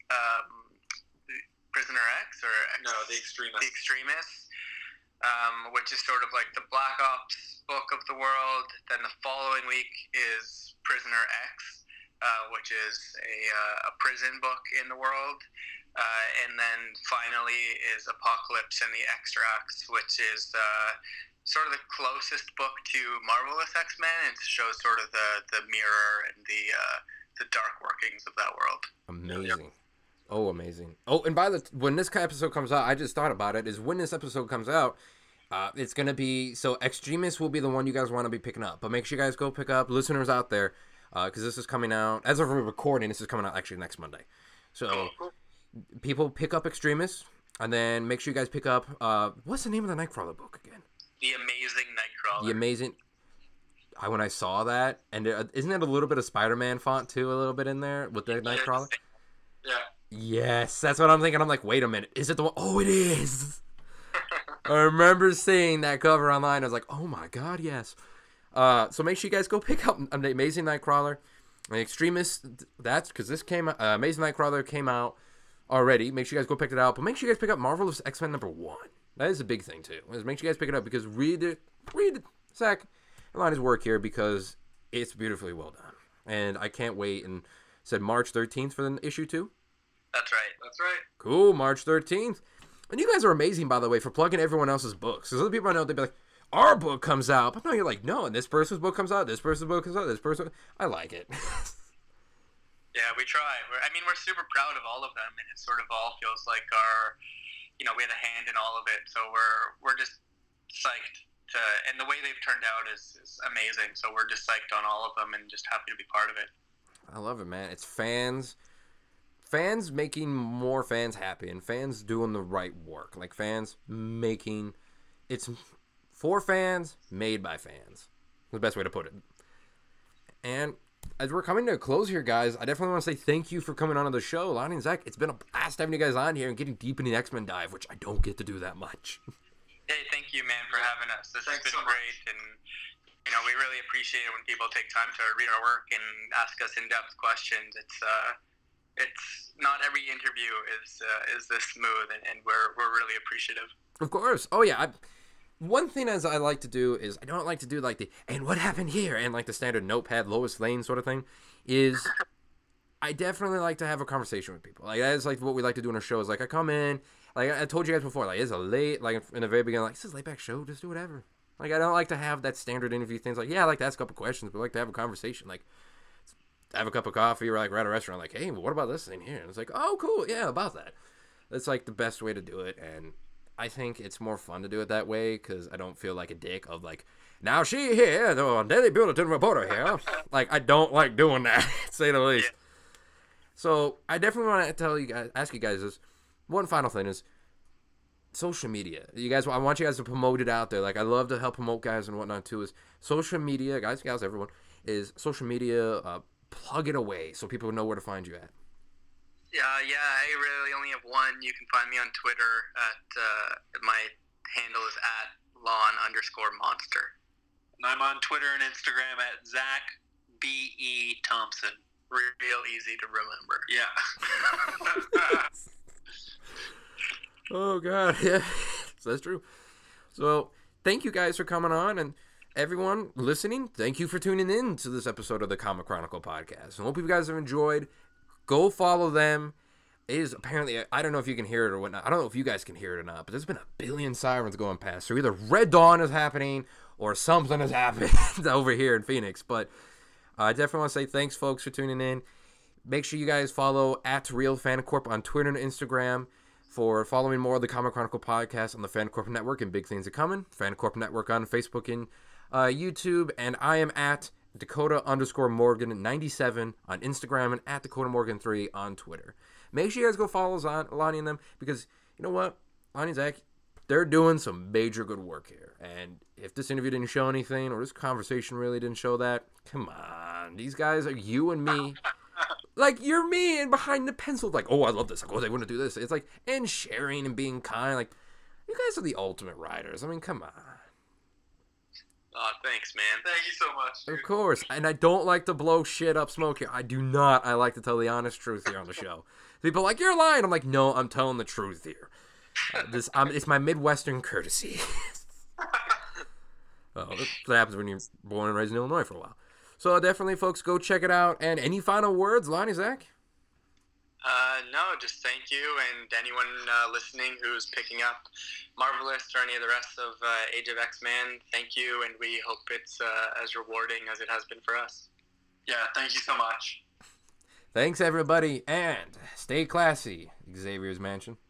Prisoner X or The Extremist. The Extremist, which is sort of like the Black Ops book of the world. Then the following week is Prisoner X, which is a prison book in the world. And then finally is Apocalypse and the Extracts, which is sort of the closest book to Marvelous X-Men. It shows sort of the mirror and the dark workings of that world. Amazing. Oh, amazing. Oh, and when this episode comes out, I just thought about it, is when this episode comes out, it's going to be, so Extremis will be the one you guys want to be picking up. But make sure you guys go pick up, listeners out there, because this is coming out, as of recording, this is coming out actually next Monday. So, people pick up Extremis, and then make sure you guys pick up, what's the name of the Nightcrawler book again? The Amazing Nightcrawler. The Amazing... when I saw that, and isn't it a little bit of Spider-Man font, too, a little bit in there, with the Nightcrawler? Yeah. Yes, that's what I'm thinking. I'm like, wait a minute, is it the one? Oh, it is! I remember seeing that cover online. I was like, oh my god, yes. So make sure you guys go pick up The Amazing Nightcrawler. The Extremist, that's because this Amazing Nightcrawler came out already. Make sure you guys go pick it out. But make sure you guys pick up Marvelous X-Men #1. That is a big thing, too. Make sure you guys pick it up because read Zach Alani's work here because it's beautifully well done. And I can't wait. And said March 13th for the issue 2? That's right. Cool, March 13th. And you guys are amazing, by the way, for plugging everyone else's books. Because other people I know, they'd be like, our book comes out. But no, you're like, no, and this person's book comes out, this person's book comes out, this person. I like it. Yeah, we try. We're super proud of all of them, and it sort of all feels like we had a hand in all of it. So we're just psyched and the way they've turned out is amazing. So we're just psyched on all of them and just happy to be part of it. I love it, man. It's fans making more fans happy and fans doing the right work. Like fans making it's for fans, made by fans. The best way to put it. And as we're coming to a close here, guys, I definitely want to say thank you for coming on to the show. Lonnie and Zach, it's been a blast having you guys on here and getting deep in the X-Men dive, which I don't get to do that much. Hey, thank you, man, for having us. This has been great, and we really appreciate it when people take time to read our work and ask us in-depth questions. It's not every interview is this smooth, and we're really appreciative. Of course. Oh yeah. One thing as I like to do is I don't like to do like the and what happened here and like the standard notepad Lois Lane sort of thing. Is I definitely like to have a conversation with people. Like that's like what we like to do in our shows. Like I come in, like I told you guys before, like it's a late, like in the very beginning, like this is a laid back show, just do whatever. Like I don't like to have that standard interview things. Like yeah, I like to ask a couple questions, but I like to have a conversation. Like have a cup of coffee, or like we're at a restaurant, like hey, well, what about this thing here? And it's like oh cool, yeah, about that. That's like the best way to do it, and I think it's more fun to do it that way because I don't feel like a dick of like, now she here, the Daily Bulletin reporter here. Like, I don't like doing that, to say the least. So, I definitely want to ask you guys this. One final thing is social media. You guys, I want you guys to promote it out there. Like, I love to help promote guys and whatnot too. Is social media, guys, everyone, is social media, plug it away so people know where to find you at. Yeah, I really only have one. You can find me on Twitter at my handle is @lawn_monster. And I'm on Twitter and Instagram at Zach B.E. Thompson. Real easy to remember. Yeah. Oh, God. Yeah, that's true. So, thank you guys for coming on. And everyone listening, thank you for tuning in to this episode of the Comic Chronicle podcast. I hope you guys have enjoyed. Go follow them. It is apparently, I don't know if you can hear it or whatnot. I don't know if you guys can hear it or not, but there's been a billion sirens going past. So either Red Dawn is happening or something has happened over here in Phoenix. But I definitely want to say thanks, folks, for tuning in. Make sure you guys follow @RealFanCorp on Twitter and Instagram. for following more of the Comic Chronicle podcast on the FanCorp Network and Big Things Are Coming. FanCorp Network on Facebook and YouTube. And I am at Dakota_Morgan97 on Instagram and at DakotaMorgan3 on Twitter. Make sure you guys go follow Lonnie and them because, you know what? Lonnie and Zach, they're doing some major good work here. And if this interview didn't show anything or this conversation really didn't show that, come on. These guys are you and me. Like, you're me and behind the pencil. Like, oh, I love this. Like, oh, they want to do this. It's like, and sharing and being kind. Like, you guys are the ultimate writers. I mean, come on. Oh, thanks, man. Thank you so much, dude. Of course. And I don't like to blow shit up smoke here. I do not. I like to tell the honest truth here on the show. People are like, you're lying. I'm like, no, I'm telling the truth here. It's my Midwestern courtesy. That happens when you're born and raised in Illinois for a while. So definitely, folks, go check it out. And any final words, Lonnie, Zach? No, just thank you, and anyone listening who's picking up Marvelous or any of the rest of Age of X-Men, thank you, and we hope it's as rewarding as it has been for us. Yeah, thank you so much. Thanks, everybody, and stay classy, Xavier's Mansion.